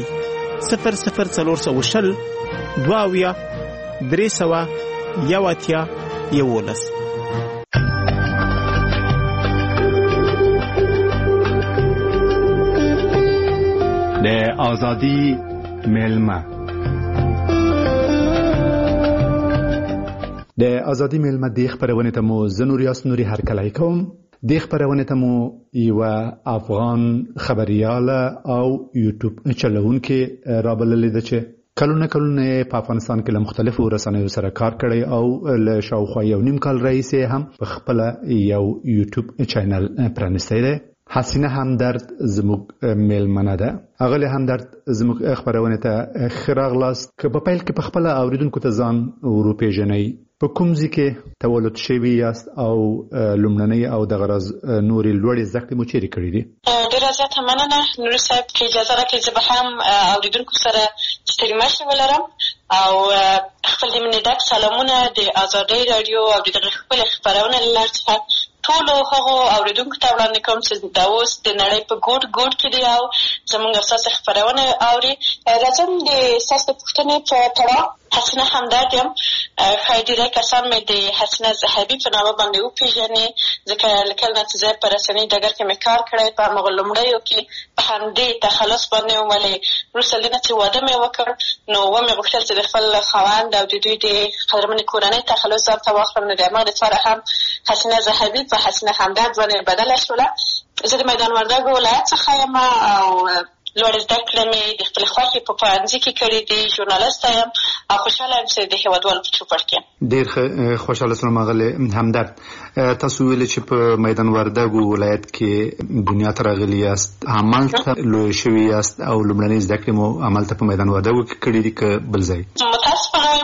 B: 00420 22 311
F: د آزادی ملمه د آزادی ملمه د خبرونه ته مو زنوریاس نوري هر کله کوم د خبرونه ته مو یو افغان خبرياله او یوټیوب چلوونکې رابللې ده چې کلونه په افغانستان کې له مختلفو رسنیو سره کار کړی او له شاوخوا یو نیم کال راهیسې هم په خپل یو یوټیوب چینل پرانستی دی. حسینه همدرد زموږ میلمنه ده. اغلی همدرد زموږ خبرونه ته خراغلاست که په پیل کې په خپل اوریدونکو ته ځان وروپېژنئ. په کوم ځای کې تولد شوي یاست او لومړنۍ او د غرض نورې لوړې زده کړې مو چیرې کړې دي؟
G: ډېره زیاته مننه نوري صاحب که اجازه راکړئ زه به هم اوریدونکو سره ستړي مشې ولرم او خپل د مینې ډک سلامونه د آزادۍ راډیو او د دغې خپلې خپرونې له لارې څخه ټولو هغو اوریدونکو ته وړاندې کوم چې دا اوس د نړۍ په ګوټ کې دي او زموږ ستاسو خپرونه اوري. راځم د ستاسو پوښتنې په تړاو حسینه همدرد یم. ښایي ډېری کسان مې د حسینه زهبي په نامه باندې وپېژني ځکه له کله نه چې زه په رسنۍ ډګر کې مې کار کړی په همغو لومړیو کې په همدې تخلص باندې وم ولې وروسته له نه چې واده مې وکړ نو ومې غوښتل چې د خپل خاوند او د دوی د قدرمنې کورنۍ تخلص ځان ته واخلم نو د همغې دپاره هم حسینه زهبي په حسینه همدرد باندې بدله شوله. زه د میدان وردګو ولایت څخه یم او لوړې زده کړې مې د خپلې خوښې په پوهنځي کې کړي دي. ژورنالسته یم او خوشحاله یم چې د هېوادوالو په چوپړ کې یم.
F: ډېر خوشحاله شوم اغلې همدرد. تاسو ویلې چې په میدان وردګو ولایت کې دنیا ته راغلي یاست، همالته لوی شوي یاست او لومړنۍ زده کړې مو همالته په میدان وردګو کې کړي دي که بل ځای؟
G: متاسفانه وایم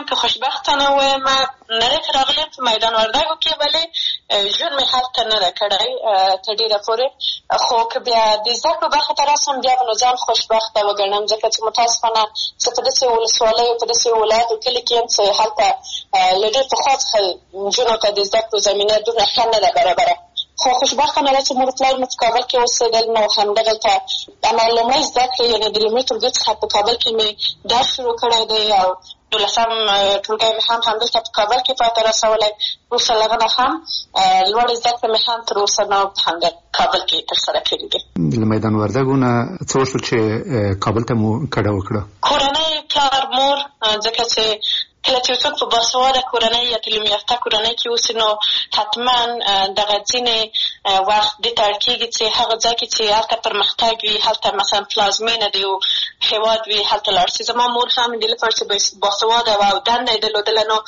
G: وایم که خوشبختانه وایم نړۍ ته راغلې په میدان وردګو کې ولې ژوند مې هلته نه ده کړی تر ډېره پورې خو که بیا د زده کړو برخې ته راسم بیا به نو ځان خوشبخته وګڼم ځکه چې متاسفانه زه په داسې ولسوالیو په داسې ولایتو کلي کې یم چې هلته له ډېر پخوا څخه نجونو ته د زده کړو زمینه دومره ښه نه ده برابره خو خوشبختانه ده چې مور پلار مې په کابل کې اوسېدل نو همدغلته اما لومړۍ زده کړې یعنې د لومړي ټولګي څخه په کابل کې مې درس شروع کړی دی او 12 ټولګی مې هم همدلته په کابل کې پای ته رسولی وروسته له هغه نه هم لوړې زده کړې مې هم تر اوسه نه په همدا کابل کې ترسره کړي دي.
F: له میدان وردګو نه څه وشول چې کابل ته مو کډه وکړه؟
G: کورنۍ پلار مور ځکه چې کله چې څوک په باسواده کورنۍ یا تعلیم یافته کورنۍ کې اوسي نو حتما دغه ځینې وخت دې ته اړ کېږي چې هغه ځای کې چې هلته پرمختګ وي هلته مثلا پلازمینه د یو هېواد وي هلته لاړ شي. زما مور هم دې لپاره چې باسواده وه او دنده یې درلودله نو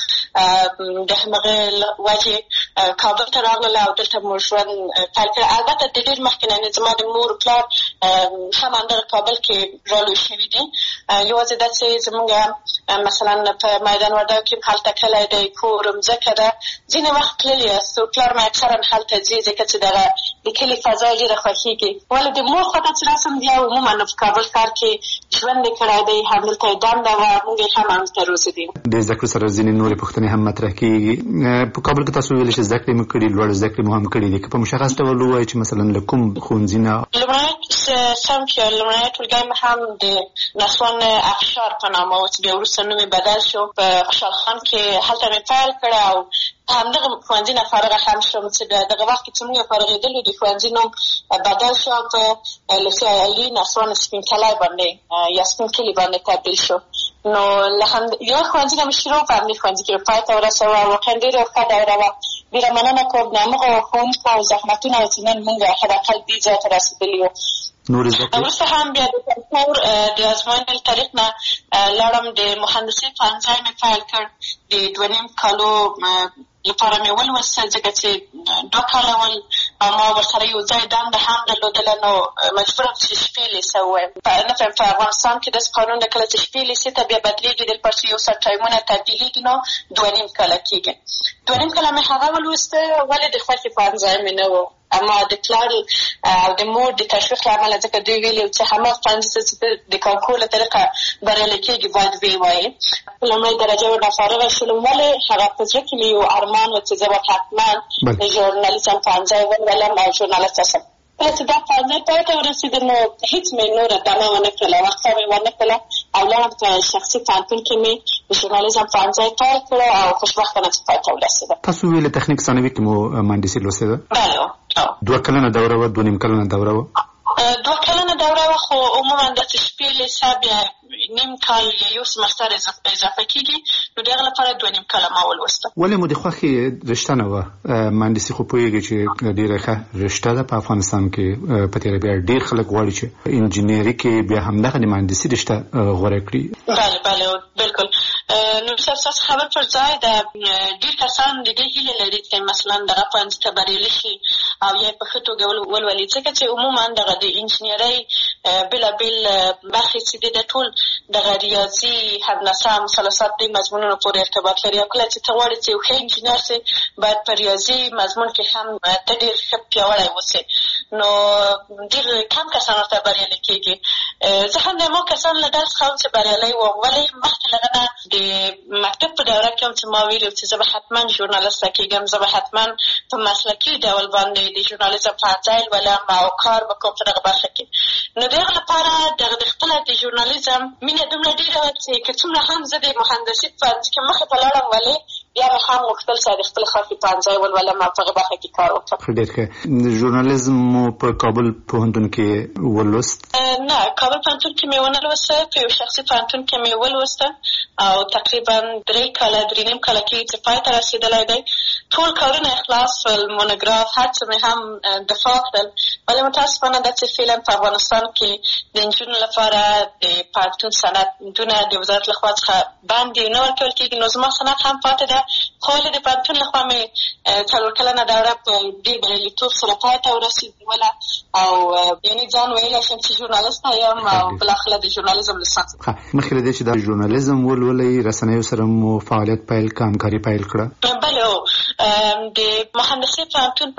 G: د همغې وجې کابل ته راغلله او دلته مو ژوند پیل کړی. البته د ډېر مخکې نه زما د مور پلار هم همدغه کابل کې رالوی شوي دي. یوازې دا چې زموږ مثلا په میدان وردګو کې هلته کلی دی کور مځکه ده ځینې وخت تللي یاست پلار مې اکثرا هلته ځي ځکه چې دغه د کلي فضا یې ډېره خوښېږي. ولې د مور خوا ته چې راسم بیا عموما په کابل ښار کې ژوند یې کړی دی همدلته یې دنده وه موږ یې هم همدلته روزي دي.
F: د زده کړو سره ځینې نورې پوښتنې هم مطرح کېږي. په کابل کې تاسو ویلي چې زده کړې مو کړي لوړې زده کړې مو هم کړي دي که په مشخص ډول ووایئ چې مثلا له کوم ښوونځي نه؟
G: لومړنی صنف یا لومړنی ټولګی مې هم د نسوان افشار په نامه و چې بیا وروسته نوم یې بدل شو په خوشحال خان کې هلته مې پیل کړه او همدغه ښوونځي نه فارغه هم شوم چې دغه وخت کې چې موږ فارغېدلو د ښوونځي نوم بدل شو په لیسې علي نسوان سپین کلی باندې یا سپین کلي باندې تبدیل شو. نو له یو ښوونځي نه مې شروع په همدې ښوونځي کې پای ته ورسوه. واقعا ډېره ښه دوره وه. ډېره مننه کوم د همغو ښوونکو او زحمتونه چې نن موږ حداقل دې ځای ته رسېدلي یو. وروسته هم بیا د کنکور د ازموینې له طریق نه لاړم د مهندسۍ پوهنځی مې پیل کړ. د 2.5 کالو لپاره مې ولوستل ځکه چې 2 کاله ول او ما ورسره یو ځای دنده هم درلودله نو مجبوره چې شپې لیسه ووایم. نه په افغانستان کې داسې قانون ده کله چې شپې لیسې ته بیا بدلېږي د لپاره چې یو څه ټایمونه تبدیلېږي نو 2.5 کاله کېږي. 2.5 کاله مې هغه ولوسته ولې د خوښې پوهنځی مې نه و اما د پلار او د مور د تشویق له امله ځکه دوی ویلي چې هماغه ښوونځي چې د کانکور له طریقه بریالی کېږي باید ویې وایي. لومړۍ درجه ورنه فارغه شولم ولې هغه په زړه کې مې یو ارمان و چې زه به حتما د ژورنالیزم پوهنځی ولولم او ژورنالست شم. کله چې دا پوهنځی پای ته ورسېده نو هېڅ مې نوره دمه ونه کړله وقفه مې ونه کړله او لاړم په شخصي پوهنتون کې مې د ژورنالیزم پوهنځی پیل کړی او خوشبختانه چې پای ته ورسېده.
F: تاسو ویلې تخنیک ثانوي کې مو مهندسي لوستې ده؟
G: بله
F: 2 کلنه دوره وه 2.5 کلنه دوره وه؟
G: 2 کلنه دوره وه خو عموما داسې شپې لیسه بیا نیم کال یا یو سمستر اضافه کېږي نو د هغه لپاره 2.5 کاله ما ولوسته.
F: ولې مو د خوښې رشته نه وه؟ مهندسي خو پوهېږي چې ډېره ښه رشته ده په افغانستان کې په تېره بیا ډېر خلک غواړي چې انجینري کې بیا همدغه د مهندسي رشته غوره کړي.
G: بله بلکل. نو ستاسو خبر پر ځای ده. ډېر کسان د دې هیله لري چې مثلا دغه پوهنځي ته بریالي شي او یا په ښه توګه ولولي ځکه چې عموما دغه د انجینرۍ بېلابېل برخې چې دي د ټول دغه ریاضي هندسه مثلثات دې مضمونونو پورې ارتباط لري او کله چې ته غواړې چې یو ښه انجینر سې باید په ریاضي مضمون کې هم ته ډېر ښه پیاوړی اوسې نو ډېر کم کسان ورته بریالي کېږي. زه هم د همو کسانو له ډله څخه وم چې بریالی وم ولې مخکې له هغه نه د مکتب په دوره کې هم چې ما ویلي چې زه به حتما ژورنالسته کېږم زه به حتما په مسلکي ډول باندې د ژورنالیزم پوهنځی لولم او کار به کوم په دغه برخه کې. نو د هغه لپاره دغه د خپله د ژورنالیزم مینه دومره ډېره وه چې که څومره هم زه د مهندسي په پوهنځي کې مخې ته لاړم ولې بیا مې هم غوښتل چې د خپلې خوښې پوهنځی ولولم او په هغه برخه کې کار وکړم.
F: ډېر ښه. ژورنالیزم مو په کابل پوهنتون کې ولوست؟
G: نه کابل پوهنتون کې مې ونه لوسته په یو شخصي پوهنتون کې مې ولوسته او تقریبا 3 کاله 3.5 کاله کې چې پای ته رسېدلی دی. ټول کارونه اخلاص شول مونوګراف هر څه مې هم دفاع کړل ولې متاسفانه داسې فعلا په افغانستان کې د نجونو لپاره د پوهنتون سندونه د وزارت لخوا څخه باندې نه ورکول کېږي نو زما سند هم پاتې ده خو ولې د پوهنتون لخوا مې 4 کلنه دوره په ډېر بریالیتوب سره پای ته ورسېدله او یعنې ځان ویلی شم چې ژورنالسته یم او بلاخره د ژورنالیزم لیسانس.
F: مخکې له دې چې د ژورنالیزم ولولئ رسنیو سره مو فعالیت پیل کړه، همکاري پیل کړه؟
G: بله، د مهندسي پوهنتون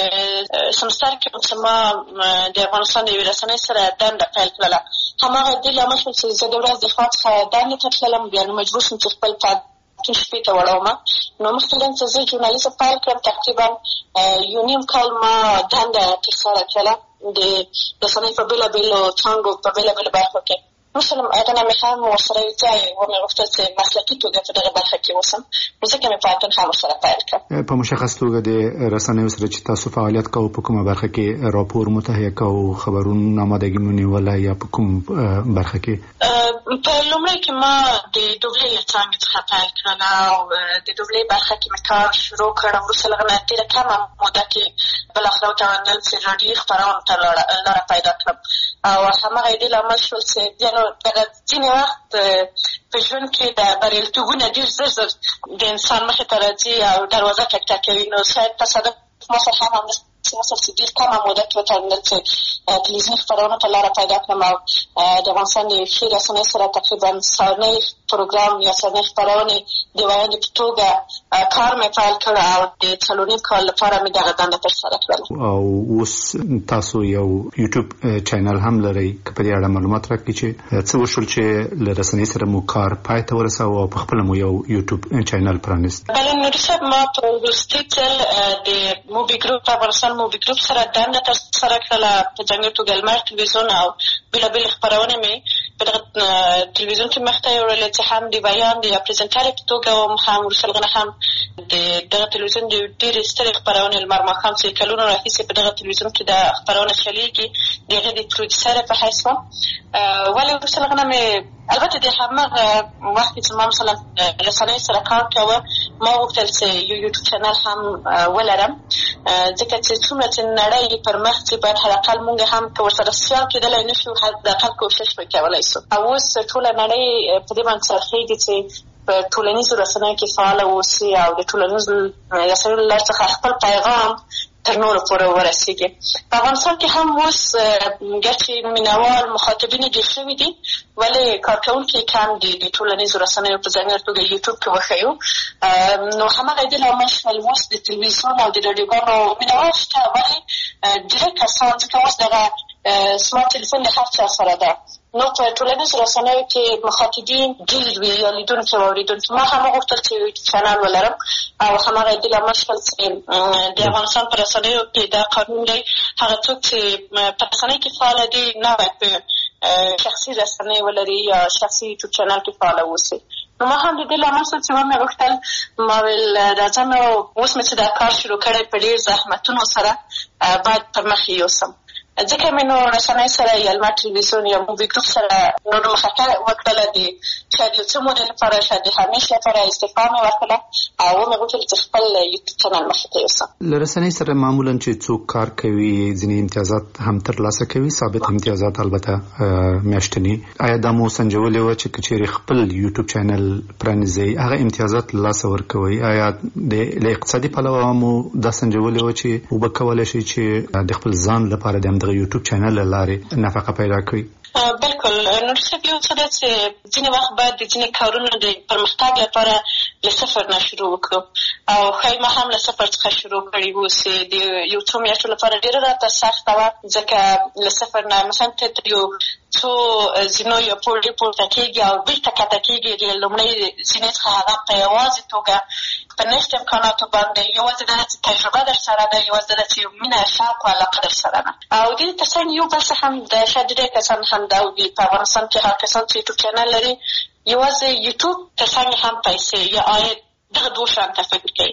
G: په سمستر کې ما د افغانستان د یوې رسنۍ سره دنده پیل کړله. هماغه دې له امله شو چې زه د ورځ د خوا څخه دندې ته تللم، بیا نو مجبور شوم چې خپل پوهنتون شپې ته وړومه. نو مخکې له چې زه ژورنالیزم پیل کړم تقریبا 1.5 کال ما دنده ترسره کړله د رسنۍ په بېلابېلو څانګو په بېلابېلو برخو کې. مثلا انا مې هم ورسره یوځای ومې غوښتل چې مسلکي توګه په دغه برخه کې اوسم، نو ځکه مې پوهنتون هم ورسره پیل کړ.
F: په مشخص توګه د رسنیو سره چې تاسو فعالیت کوئ په کومه برخه کې راپور متهیه کوئ، خبرونه آمادګي مو نیوله، یا په کوم برخه کې؟
G: په لومړی کې ما د دوبلې له څانګې څخه پیل کړله او د دوبلې برخه کې مې کار شروع کړ. وروسته له هغه نه ډېره کمه موده کې بالاخره وتوانېدل چې راډیوي خپرونو ته لاره پیدا کړم او هماغه یې دې لامل شول چې بیا نو دغه ځینې وخت په ژوند کې د بریالیتوبونه ډېر زر د انسان مخې ته راځي او دروازه ټک ټک کوي. نو شاید تصادف ما سره هم همداسې وصل چې ډېر کمه موده کې وتوانېدل چې تلویزیوني خپرونو ته لاره پیدا کړم او د افغانستان د ښې رسنۍ سره تقریبا سهارنۍ پروګرام یا سهارنۍ خپرونې د ویاندې په توګه کار مې پیل کړ او د 4.5 کال لپاره مې دغه دنده ترسره کړله.
F: او اوس تاسو یو یوټیوب چینل هم لرئ، که په دې اړه معلومات راکړئ چې څه وشول چې له رسنۍ سره مو کار پای ته ورساوه او پخپله مو یو یوټیوب چینل پرانیست؟
G: بله نوري صاحب، ما په وروستي ځل د موبي ګروپ افغانستان موبي ګروپ سره دنده ترسره کړله په ځانګړې توګه لمر تلویزیون او بېلابېلې خپرونې مې په دغه تلویزیون کې مخته یوړلې چې هم د بیان د یا پرزنټرې په توګه وم، هم وروسته له هغه نه هم د دغه تلویزیون د ډېرې سترې خپرونې لمر ماښام چې کلونو راهیسې په دغه تلویزیون کې دا خپرونه چلېږي د هغې د پروډیوسره په حیث وم. ولې وروسته له هغه نه مې البته د هماغه وخت چې ما مثلا رسنۍ سره کار کوه ما غوښتل چې یو یوټیوب چینل هم ولرم، ځکه چې څومره چې نړۍ پر مخ چې باید حداقل موږ هم که ورسره سیال کېدلی نه شو، حداقل کوشش به کولی شو. او اوس ټوله نړۍ په دې باندې څرخېږي چې په ټولنیزو رسنیو کې فعاله واوسي او د ټولنیزو رسنیو له لارې څخه خپل پیغام تر نورو پورې ورسېږي. په افغانستان کې هم اوس ګرچې مینهوال مخاطبین ډېر شوي دي، ولې کارکوونکي کم دي د ټولنیزو رسنیو په ځانګړې توګه یوټیوب کې وښیو. نو هماغه یې دې لامل شول اوس د تلویزیون او د راډیوګانو مینهوال شته، ولې ډېری کسان ځکه اوس دغه سمارټ تلیفون د هر چا سره ده، نو په ټولنیزو رسنیو کې مخاطبین ډېر وي یا لیدونکي او اورېدونکي. ما هم وغوښتل چې یوټیوب چینل ولرم او هماغه یې دې لامل شول چې د افغانستان په رسنیو کې دا قانون دی، هغه څوک چې په رسنۍ کې فعاله دي نه باید په شخصي رسنۍ ولري یا شخصي یوټیوب چینل کې فعاله واوسي. نو ما هم د دې لامل شول چې ومې غوښتل ما ویل راځه نو اوس مې چې دا کار شروع کړی په ډېر زحمتونو سره باید پر مخ یوسم. ځکه مې نو رسنۍ سره یا لمر تلویزیون یا موبي ګروپ سره نور مخاطره وکړله، د شاید یو څه مودې لپاره، شاید د همیش لپاره استعفا مې ورکړله او ومې غوښتل چې خپل یوټیوب چینل مخې ته یوسم.
F: له رسنۍ سره معمولا چې څوک کار کوي ځینې امتیازات هم ترلاسه کوي، ثابت امتیازات البته میاشتني. آیا دا مو سنجولې وه چې که چېرې خپل یوټیوب چینل پرانیزئ هغه امتیازات له لاسه ورکوئ؟ آیا له اقتصادي پلوه مو دا سنجولې وه چې وبه کولی شئ چې د خپل ځان لپاره د یوټیوب چینل له لارې نفقه پیدا کړئ؟
G: بلکل نور صاحب، یو څه ده چې ځینې وخت باید د ځینې کارونو د پرمختګ لپاره له صفر نه شروع وکړو او ښایي ما هم له صفر څخه شروع کړي اوسې د یو څو میاشتو لپاره ډېره راته سخته وه، ځکه له صفر نه مثلا ته یو څو زینو یا پوړې پورته کېږي او بېرته کښته کېږي له لومړۍ زینې څخه هغه په یوازې توګه په نشت امکاناتو باندې یوازې دا چې تجربه در سره ده، یوازې دا چې مینه شوق او علاقه در سره ده. او دې تر څنګ یو بل څه هم د شاید ډېر کسان هم دا وي په افغانستان کې هر کسان چې یوټیوب چینل لري یوازې یوټیوب تر څنګ هم پیسې یا عاید دغه دوه شیان ته فکر کوي.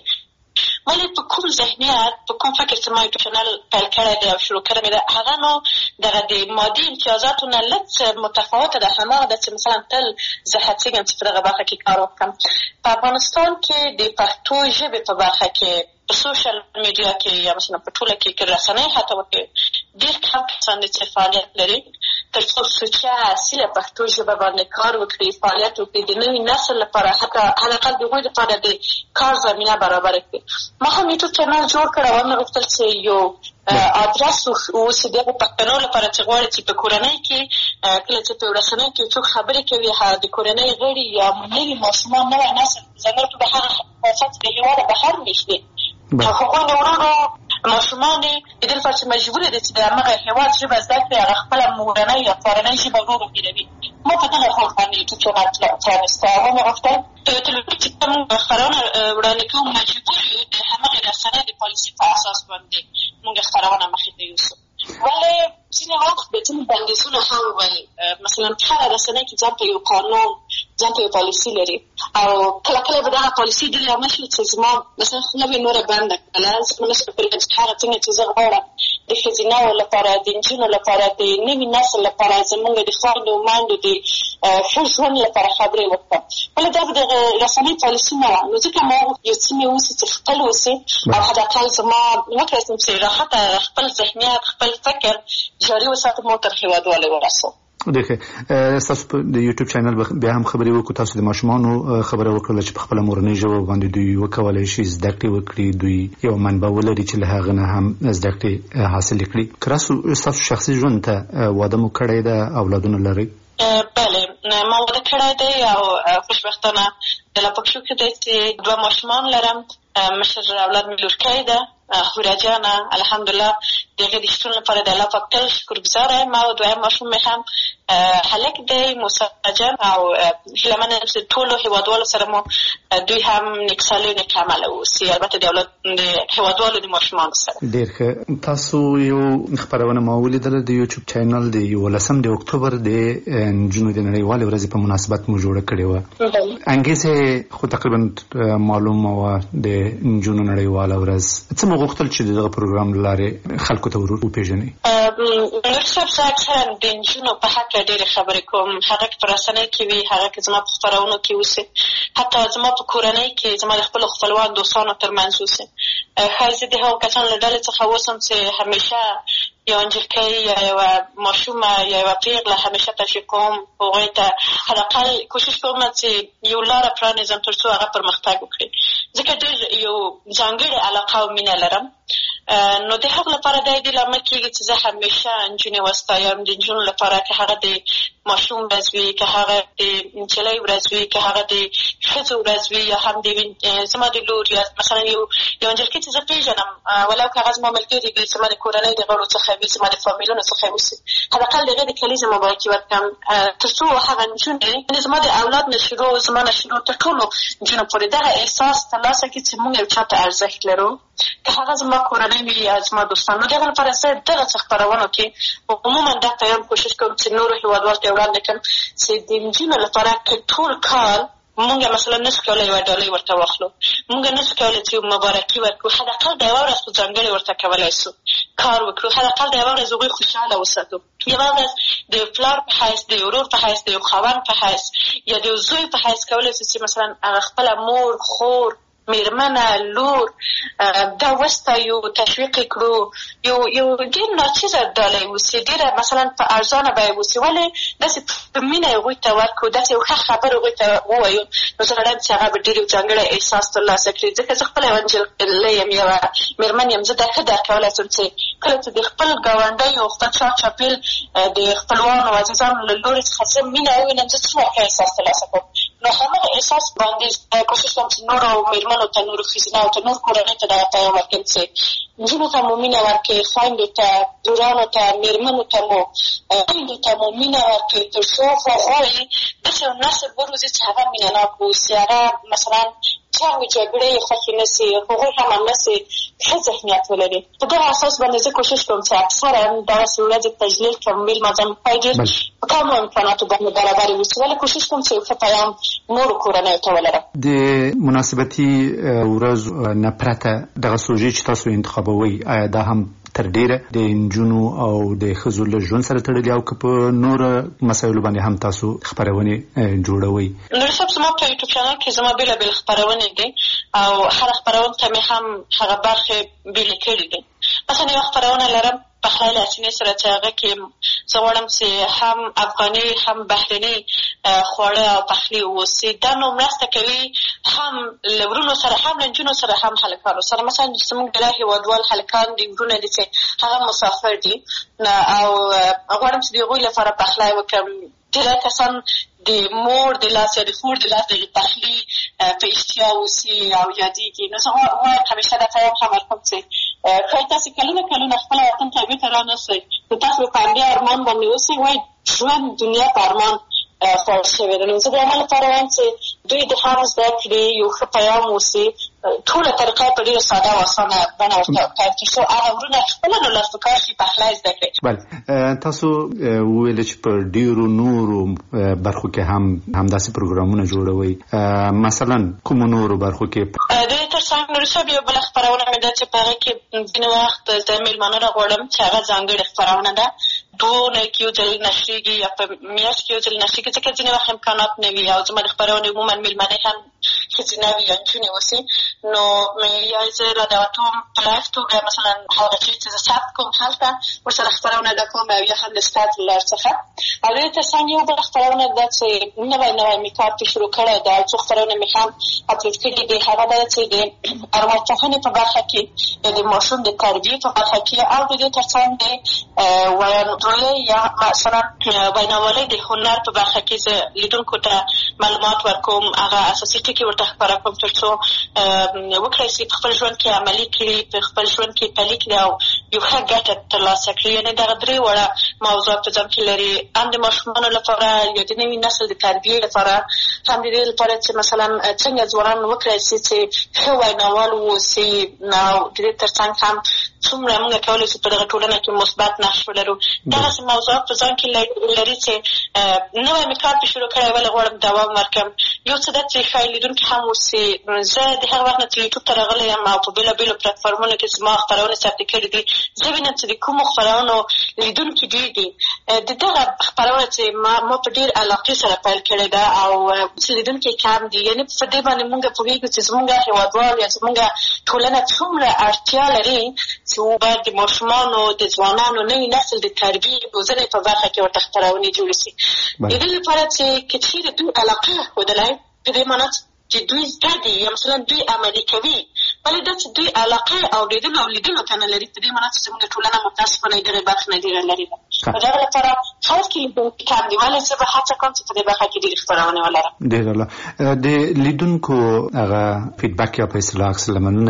G: ولې په کوم ذهنیت په کوم فکر چې ما یوټیوب چینل پیل کړی دی او شروع کړی مې ده هغه نو دغه د مادي امتیازاتو نه لږ متفاوته ده. هماغه ده چې مثلا تل زه هڅېږم چې په دغه برخه کې کار وکړم. په افغانستان کې د پښتو ژبې په برخه کې په سوشل میډیا کې یا مثلا په ټوله کې رسنۍ حتی وکړي ډېر کم کسان دي چې فعالیت لري. ترڅو سوچه اصیله پښتو ژبه باندې کار وکړي، فعالیت وکړي، د نوي نسل لپاره حداقل د هغوی لپاره د کار زمینه برابره کړي. ما هم یوټیوب چینل جوړ کړ او مې غوښتل چې یو ادرس اوسي د پښتنو لپاره چې غواړي چې په کورنۍ کې کله چې په ورسنۍ کې څوک خبرې کوي د کورنۍ غړي یا نوي ماشومان نوی نسل ځانګړې په هغه حالت د هېواد بهر ویښوي. هغوی د ورونو ماشومان د دې لپاره چې مجبور دي چې د همغه هېواد ژبه زده کړي، هغه خپله مورنۍ یا پلارنۍ ژبه ورو هېروي. ما په دغه خوښ باندې یوټیوب چینل پرانیستی او ومې غوښتل په ټلویزیون چې کوم خپرونه وړاندې کوو مجبور یو د همغې رسنۍ د پالیسي په اساس باندې موږ خپرونه مخې ته یوسو. ولې ځینې وخت به ځینې بندیزونه هم وایي، مثلا هره رسنۍ کې ځان ته یو قانون، ځان ته یو پالیسي لري او کله کله به دغه پالیسي ډېره رامشي چې زما مثلا خوله به نوره بنده کړله، زه به نشم کولی چې هغه څنګه چې زه غواړم د ښځینهو لپاره، د نجونو لپاره، د نوي نسل لپاره، زموږ د خویندو میندو د ښه ژوند لپاره خبرې وکړم. ولې دا به د رسنۍ پالیسي نه وه. نو ځکه ما یو څه مې اوسي چې خپل اوسي او حداقل زما وکړی شم چې راحته خپل ذهنیت، خپل فکر جاري وساتم او تر هېوادوالو ورسوم.
F: ډېر ستاسو په د یوټیوب چینل بیا هم خبرې وکړو. تاسو د ماشومانو خبره وکړله چې په خپله مورنۍ ژبه باندې دوی وکولی شي زده کړې وکړي، دوی یو منبع ولري چې له هغه نه هم زده کړې حاصلې کړي. که ستاسو شخصي ژوند ته واده مو کړی ده، اولادونه لرئ؟
G: بله، ما واده کړی دی او خوشبختانه د لا پکښو کې دی چې 2 ماشومان لرم. مشر اولاد مې لورکی ده، هوره جانه، الحمدلله د هغې د شتون لپاره د الله پاک تل شکرګزاره یم. او دویم ماشوم مې هم هلک دی، موسی جان، او هیله منه چې ټولو هېوادوالو سره مو دوی هم نیکسالي او نیک عمله واوسي، البته د هېوادوالو د ماشومانو سره.
F: ډېر ښه. تاسو یو خپرونه ما ولیدله د یوټیوب چینل د 11 د اکتوبر د نجونو د نړیوالې ورځې په مناسبت مو جوړه کړې وه. انګیزه خو تقریبا معلومه وه د نجونو نړیواله ورځ. څه مو غوښتل چې دغه پروګرام له لارې خلکو ته وپېژنئ؟
G: نور صاحب، زه اکثرا د نجونو په هکله ډېرې خبرې کوم، هغه که په رسنۍ کې وي، هغه که زما په خپرونو کې اوسي، حتی زما په کورنۍ کې زما د خپلو خپلوان دوستانو ترمنځ اوسي. ښایي زه د هغو کسانو له ډلې څخه اوسم چې همیشه یو نجلۍ یا یوه ماشومه یا یوه پیغله همیشه تشویق کوم، هغوی ته حداقل کوشش کوم چې یو لاره پرانیزم تر څو هغه پرمختګ وکړي. ځکه ډېر یو ځانګړې علاقه او مینه لرم. نو د هغو لپاره دا دې لامل کېږي چې زه همیشه نجونې وستایم. د نجونو لپاره که هغه د ماشوم ورځ وي، که هغه د نجلۍ ورځ وي، که هغه د ښځو ورځ وي، یا هم د زما د لور یا مثلا یو نجلۍ چې زه پېژنم، ولو که هغه زما ملګري وي، زما د کورنۍ د غړو څخه وي، زما د فامیلونو څخه وي، حداقل د هغې د کلیزې مبارکي ورکړم تر څو هغه نجونې زما د اولاد نه شروع، زما نه شروع تر ټولو نجونو پورې دغه احساس ترلاسه کړي چې موږ یو چا ته ارزښت لرو، که هغه زما کورنۍ وي یا زما دوستان. نو دغه لپاره زه دغه څه خپرونو کې عموما دا پیغام کوشش کوم چې نورو هېوادوالو ته یې وړاندې کړم چې د نجونو لپاره که ټول کال مونږ مثلا نشو کولی یوه ډالۍ ورته واخلو، مونږ نشو کولی چې مبارکي ورکړو، حداقل د یوه ورځ خو ځانګړې ورته کولی شو کار وکړو، حداقل د یوه ورځ هغوی خوشحاله وساتو. یوه ورځ د یو پلار په حیث، د یو ورور په حیث، د یو خاوند په حیث یا د یو زوی په حیث کولی شو چې مثلا هغه خپله مور، خور، میرمنه، لور دا وستایو، تشویق کړو، یو ډېر ناچیزه ډالۍ اوسي، ډېره مثلا په ارزانه بیه اوسي، ولې داسې په مینه هغوی ته ورکړو، داسې یو ښه خبر هغوی ته ووایو. نو زه غواړم چې هغه به ډېر یو ځانګړی احساس ترلاسه کړي. ځکه زه خپله یوه نجلۍ یم، یوه میرمن یم، زه دا ښه درک کولی شم چې کله چې د خپل ګاونډیو، خپل چاپېل د خپلوانو عزیزانو له لورې څخه زه مینه ووینم، زه څومره ښه احساس ترلاسه کوم. نو همغه احساس باندې کوشش کوم چې نورو میرمنو ته، نورو ښځینهو ته، نور کورنۍ ته دغه پیغام ورکړم چې نجونو ته مو مینه ورکړئ، خویندو ته، ورانو ته، میرمنو ته مو، خویندو ته مو مینه ورکړئ، تر څو هغوی داسې یو نسل وروزي چې هغه مینه ناک واوسي، هغه مثلا جنګ جګړې یې خوښې نه سي، هغوی هم همداسې ښه ذهنیت ولري. په دغه اساس باندې زه کوشش کوم چې اکثرا دغسې ورځې تجلیل کړم، میل مازم پای ډېر په کمو امکاناتو باندې برابرې وسي، ولې کوشش کوم چې یو ښه پیغام نورو کورنیو ته ولرم.
F: د مناسبتي ورځو نه پرته دغه سوژې چې تاسو انتخابوئ، آیا دا هم تر ډېره د نجونو او د ښځو له ژوند سره تړلي او که په نوره مسایلو باندې هم تاسو خپرونې جوړوئ؟
G: نور صاحب، زما په یوټیوب چینل کې زما بېلابېل خپرونې دي او هره خپرونه ته مې هم هغه برخې بېلې کړي دي. مثلا یوه خپرونه لرم پخلی له سینې سره چې هغه کې زه غواړم چې هم افغاني هم بهرني خواړه او پخلي واوسي. دا نو مرسته کوي هم له ورونو سره هم له نجونو سره هم هلکانو سره. مثلا زموږ د هېوادوال هلکان دي ورونه دي چې هغه مسافر دي او غواړم چې د هغوی لپاره پخلی وکړم. ډېری کسان د مور د لاس یا د خور د لاس د پخلي په اشتیا اوسي او یادېږي. نو زه وایم همیشه دا پیغام هم ورکوم چې ښایي تاسې کلونه خپله وطن ته بېرته رانشئ، نو تاسو به په همدې ارمان باندې اوسئ. وایي ژوند دنیا په ارمان خوړل شوې ده. نو زه د عمل لپاره وایم چې دوی د هر زده کړې یو ښه پیغام اوسي. ټوله طریقه په ډېره ساده او اسانه بڼه ورته وکړئ تر څو هغه ورونه خپله نو لاس په کار شي پخلی زده کړي.
F: بله، تاسو وویل چې په ډېرو نورو برخو کې هم همداسې پروګرامونه جوړوئ. مثلا کومو نورو برخو کې؟
G: د دې تر څنګ نورې صاحب یوه بله خپرونه مې ده چې په هغه کې ځینې وخت زه مېلمانه راغواړم چې هغه ځانګړې خپرونه ده. 2 اونۍ کې یو ځل نشریږي یا په میاشت کې یو ځل نشریږي، ځکه ځینې وخت امکانات نه وي او زما د خپرونې عموما مېلمانې هم ښځینه وي یا نجونې اوسي. نو یا زه رادعوتوم په لایف توګه مثلا هغه چیز چې زه ثبت کوم هلته ورسره خپرونه ده کوم او یا هم د سټارټ له لارې څخه. او د دې تر څنګ یو بله خپرونه ده چې نوی مې کار پرې شروع کړی ده او څو خپرونه مې هم اپلوډ کړي دي. هغه ده چې د ارواپوهنې په برخه کې یا د ماشوم د تربیې په برخه کې او د دې تر څنګ د ویاندویۍ یا مثلا ویناوالۍ د هنر په برخه کې زه لیدونکو ته معلومات ورکوم، هغه اساسي ټکي ورته خپاره کوم تر څو وکړی شي په خپل ژوند کې عملي کړي، په خپل ژوند کې پلي کړي او یو ښه ګټه ترلاسه کړي. یعنې دغه 3 وړه موضوعات په ځان کې لري، هم د ماشومانو لپاره یا د نوي نسل د تربیې لپاره، هم د دې لپاره چې مثلا څنګه ځوانان وکړی شي چې ښه ویناوال واوسي او د دې تر څنګ هم څومره موږ کولی شو په دغه ټولنه کې مثبت نقش ولرو. دغسې موضوعات په ځان کې لري چې نوی مې کار پرې شروع کړی ولې غواړم دوام ورکړم. یو څه ده چې ښایي لیدونکي هم اوسي. زه د هغه وخت نه چې یوټیوب ته راغلی یم او په بېلابېلو پلټفارمونو کې زما خپرونې ثبت کړي دي، زه وینم چې د کومو خپرونو لیدونکي ډېر دي. د دغه خپرونه چې ما په ډېر علاقې سره پیل کړې ده او چې لیدونکي کم دي، یعنې په دې باندې مونږ پوهېږو چې زمونږ هېوادوال یا زمونږ ټولنه څومره اړتیا لري چې باید د ماشومانو د ځوانانو نوي نسل د تربیې روزنې په برخه کې ورته خپرونې جوړې شي. د دې لپاره چې که چېرې دوی علاقه ښودلی، په دې معنا چې دوی زده دي یا مثلا دوی عملي کوي، ولې دا چې دوی علاقه اورېدلو او لیدلو ته نه لري، په دې معنا چې زموږ ټولنه متاسفانه دغې برخې نه ډېره لرې ده. په دغه لپاره خاص کې لیدونکي کم دي، ولې زه به هڅه کوم چې په دې برخه کې ډېرې خپرونې ولرم.
F: ډېره د لیدونکو هغه فیډبک یا په اصطلاح عکس العملونه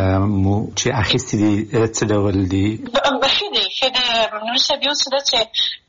F: مو چې اخیستي دي څه ډول دي؟
G: ښه دي نوري صاحب. یو څه ده چې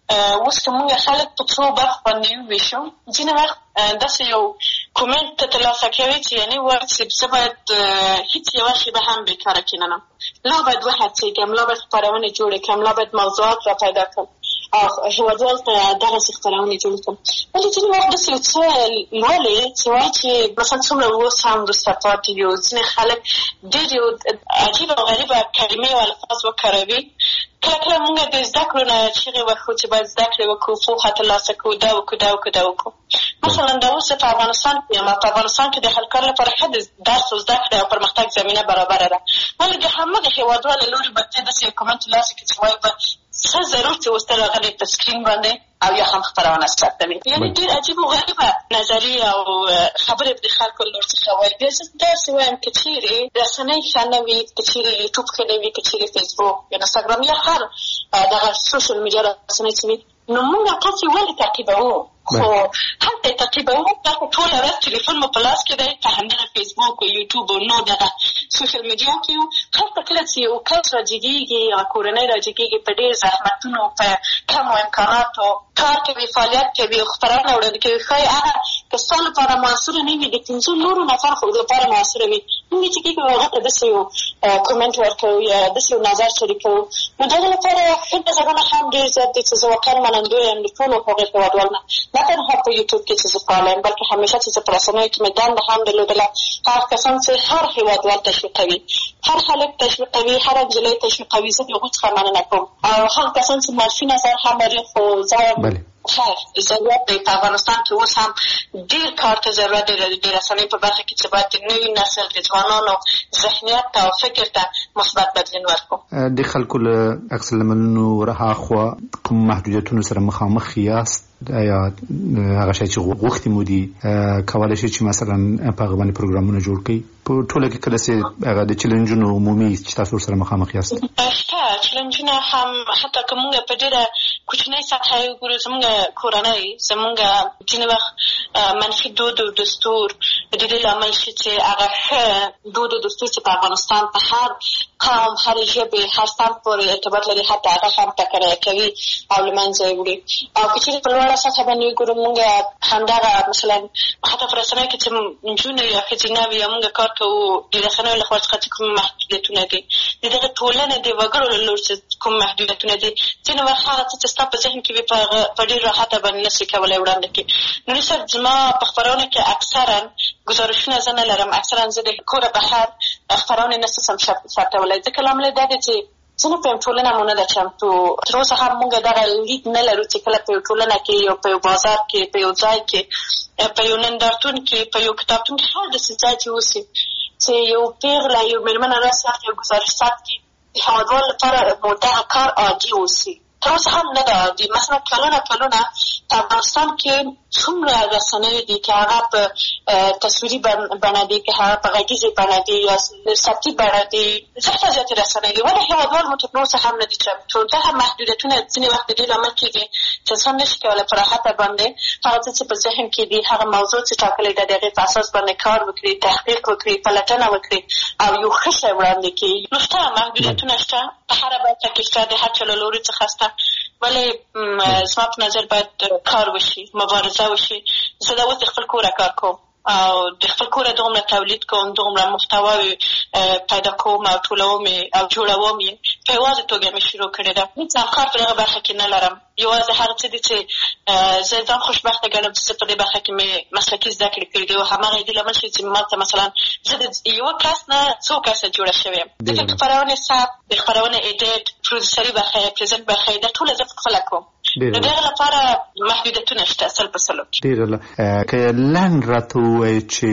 G: اوس که مونږ خلک په څو برخو باندې وویشو، ځینې وخت داسې یو کومنټ ته ترلاسه کوي چې یعنې وایي چې زه باید هېڅ یوه شېبه هم بېکاره کښېننم، لا باید وهڅېږم، لا باید خپرونې جوړې کړم، لا باید موضوعات را پیدا کړم او هېوادوال ته دغسې خپرونې جوړې کړم. ولې ځینې وخت داسې یو څه لولې چې وایي چې مثلا څومره اوس هم وروسته پاتې یو ځینې خلک ډېر یو عجیبه او غریبه کلمې او الفاظ وکاروي. کله کله مونږ د زده کړو نه چغې وکړو چې باید زده کړې وکړو، پوهه ترلاسه کړو، دا وکړو. مثلا دا اوس په افغانستان کې یم، په افغانستان کې د هلکانو لپاره ښه د درس او زده کړې او پرمختګ زمینه برابره ده. ولې د همغه هېوادوال له لورې به ته داسې یو کومنټ ترلاسه کړې چې وایي به څه ضرور چې اوس ته راغلی په سکرین باندې او یا هم خپرونه ثبتوي. یعنې ډېر عجیب او غریبه نظریې او خبرې به د خلکو له لور څخه وایي. بیا زه داسې وایم که چېرې رسنۍ ښه نه وي، که چېرې یوټیوب ښه نه وي، که چېرې فیسبوک یا انسټاګرام یا هر دغه سوشل میډیا رسنۍ چې وي، نو مونږ تاسې ولې تعقیبوو؟ خو هلته یې تعقیبوو، تاسو ټوله ورځ تلیفون مو په لاس کې دی، په همدغه فیسبوک او یوټیوب او نور دغه سوشل میډیا کې یو. هلته کله چې یو کس راجګېږي یا کورنۍ راجګېږي، په ډېر زحمتونو، په کمو امکاناتو کار کوي، فعالیت کوي او خپرونه وړاندې کوي. ښایي هغه که ستا لپاره موثره نه وي، د 5 نورو نفر خو لپاره موثره وي. مونږ چې کېږو هغه ته داسې یو کومنټ ورکوو یا داسې یو نظر شریکوو. نو دغه لپاره ښه نظرونه هم ډېر زیات دي چې زه واقعا منندوی یم د ټولو هغې هېوادوال نه تنها په یوټیوب کې چې زه فعاله یم، بلکې همیشه چې زه په رسنیو کې مې دنده هم درلودله. هغه کسان چې هر هېوادوال تشویقوي، هر هلک تشویقوي، هر نجلۍ تشویقوي، زه د هغوی څخه مننه کوم. او هغه کسان چې منفي نظر هم لري، خو زه ضرورت دی په افغانستان کې اوس هم ډېر کار ته ضرورت دی د رسنیو په برخه کې چې باید د نوي نسل د ځوانانو ذهنیت ته او فکر ته مثبت بدلون ورکړو.
F: د خلکو له عکس العملونو ورهاخوا کوم محدودیتونو سره مخامخ یاست؟ یا هغه شی چې غوښتي مو دي کولی شي چې مثلا په هغه باندې پروګرامونه جوړ کړئ؟ په ټوله کې کله چې هغه د چیلنجونو عمومي چې تاسو سره مخامخ یاست؟
G: چیلنجونه هم حتی که موږ په ډېره کوچنۍ سطحه یې وګورو، زموږ کورنۍ، زموږ ځینې وخت منفي دود او دستور د دې لامل شي چې هغه ښه دود او دستور چې په افغانستان په هر قوم، هر ژبې، هر صنف پورې ارتباط لري، حتی هغه هم ټکنی کوي او له منځه یې وړي. او که چېرې په لوړه سطحه باندې وګورو، موږ همدغه مثلا حتی په رسنیو کې چې نجونې یا ښځینه وي یا موږ کار کوو، د رسنیو له خوا څخه چې کوم محدودیتونه دي، د دغه ټولنې د وګړو له لوري چې کوم محدودیتونه دي، ځینې وخت هغه څه چې ستا په ذهن کې وي په ډېر راحته باندې نه شي کولی وړاندې کړي. نو صاحب، زما په خپرونه کې اکثرا ګزارشونه زه نه لرم، اکثرا زه د کوره بهر خپرونې نه شم ثبتولی، ځکه لامل یې دا دی چې زه نه پوهیم ټولنه مو نه ده چمتو. تر اوسه هم موږ دغه لید نه لرو چې کله په یو ټولنه کې، یو په یو بازار کې، په یو ځای کې، په یو نندارتون کې، په یو کتابتون کې، هر داسې ځای چې اوسي چې یو پیغله، یو مېرمنه راسي یو ګزارش ثبت کړي، د هېوادوالو لپاره مو دغه کار عادي اوسي. تر اوسه هم نه ده عادي. مثلا کلونه په افغانستان کې څومره رسنۍ دي چې هغه په تصویري بڼه دي، که هغه په غږیزې بڼه دي یا صوتي بڼه دي، زیاتې رسنۍ دي، ولې هېوادوال مو تر اوسه هم نه دي چمتو. دغه محدودیتونه ځینې وخت د دې لامل کېږي چې انسان نه شي کولی په راحته باندې هغه څه چې په ذهن کې دي، هغه موضوع چې ټاکلې ده، د هغې په اساس باندې کار وکړي، تحقیق وکړي، پلټنه وکړي او یو ښه شی وړاندې کړي. نو شته محدودیتونه، شته په هره برخه کې شته، د هر چا له لوري څخه شته، ولې زما په نظر باید کار وشي، مبارزه وشي. زه دا اوس د خپل کوره کار کوم او د خپل کوره دومره تولید کوم، دومره محتواوې پیدا کوم او ټولوم او جوړوم یې، په یوازې توګه مې شروع کړې ده. هېڅ هم کار په دغه برخه کې نه لرم. یوازې هغه څه دي چې زه ځان خوشبخته ګڼم چې زه په دې برخه کې مې مسلکي زده کړې کړي دي، او هماغه دې لامل شي چې ما ته مثلا زه د یوه کس نه څو کسه جوړه شوې یم. ځکه خپرونې ثبت، د خپرونې ایډیټ، پروډوسري برخه یې، پرزنټ برخه یې، دا ټوله زه پخپله کوم. د دغه لپاره محدودیتونه شته، سل په سلو کې.
F: که لنډ راته ووایي چې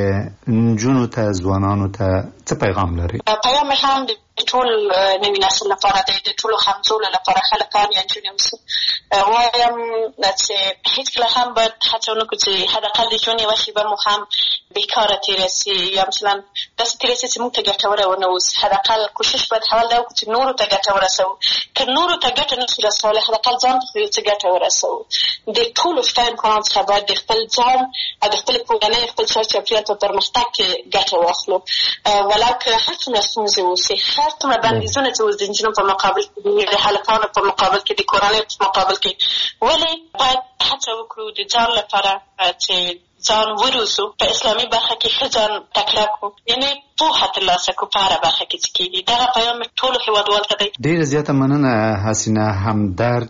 F: نجونو ته، ځوانانو ته څه پیغام لري؟
G: پیغام مې هم د ټول نوي نسل لپاره دی، د ټولو همزولو لپاره، هلکان یا نجونې اوسي، وایم چې هېڅکله هم باید هڅه ونه کړو چې حداقل د ژوند یوه شېبه مو هم بېکاره تېره سي، یا مثلا داسې تېره سي چې موږ ته ګټوره ونه اوسي. حداقل کوشش باید اول دا وکړو چې نورو ته ګټه ورسوو. که نورو ته ګټه نه شو رسولی، حداقل ځان ته خو یو څه ګټه ورسوو. د ټولو شته امکاناتو څخه باید د خپل ځان او د خپلې کورنۍ، خپل چاپېریال په پرمختګ کې ګټه واخلو، ولو که هر څومره ستونزې اوسي، هر څومره بندیزونه چې اوس د نجونو په مقابل کې دي، د هلکانو په مقابل کې، د کورنۍ په مقابل کې، ولې باید هڅه وکړو د ځان لپاره چې ځان وروزو، په اسلامي برخه کې ښه ځان تکړه کړو، یعنې پوهه ترلاسه کړو په هره برخه کې چې کېږي. دغه پیغام ټولو هېوادوالو ته دی.
F: ډېره زیاته مننه حسینه همدرد.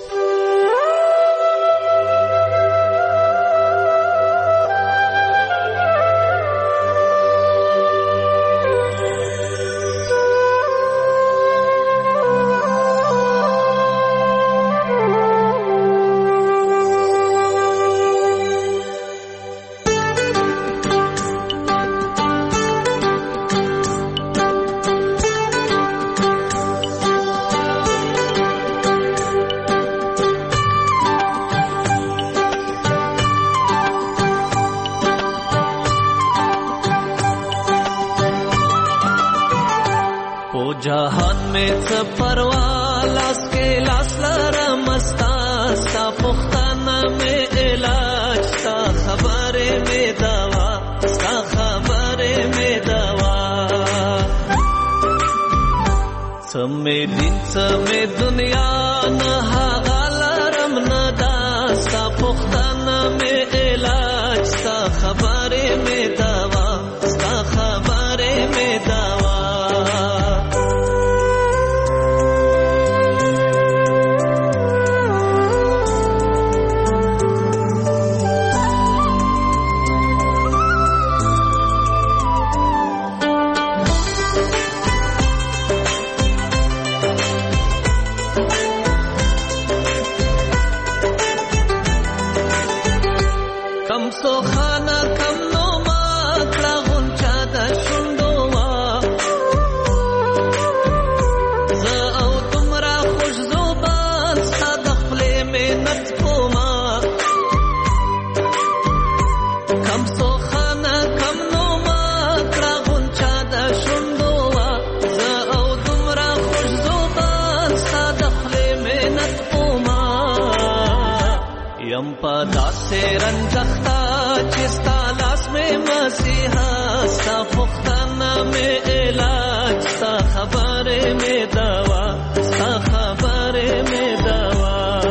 H: जहान में परवा लास के लास लरा मस्ता सा पुख्ताना में इलाज सा खबरे में दवा सा खबरे में दवा समय दिन समय दुनिया न हालरम न दास्ता पुख्ताना में इलाज सा खबरे में दवा सा खबरे में दवा جنت اوما یم پا داسې رنځختا چې ستا لاس مې مسیحا ستا پوښتنه مې علاج ستا خبرې مې دوا ستا خبرې مې دوا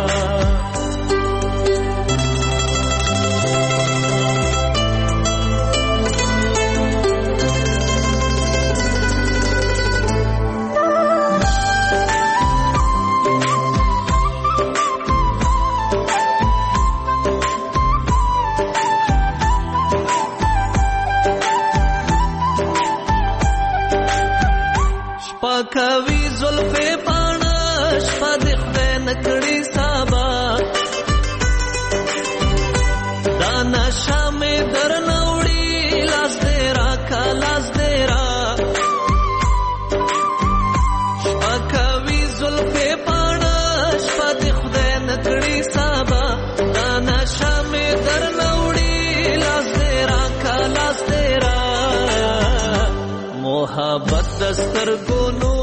H: کوي زلفې پاڼه شپه د خدای نکړي سابا دا نشه مې درنه وړي لاس دې راکه لاس دې را شپه کوي زلفې پاڼه شپه د خدای نکړي سابا دا نشه مې درنه وړي لاس دې راکه لاس دې را محبت دسترګونو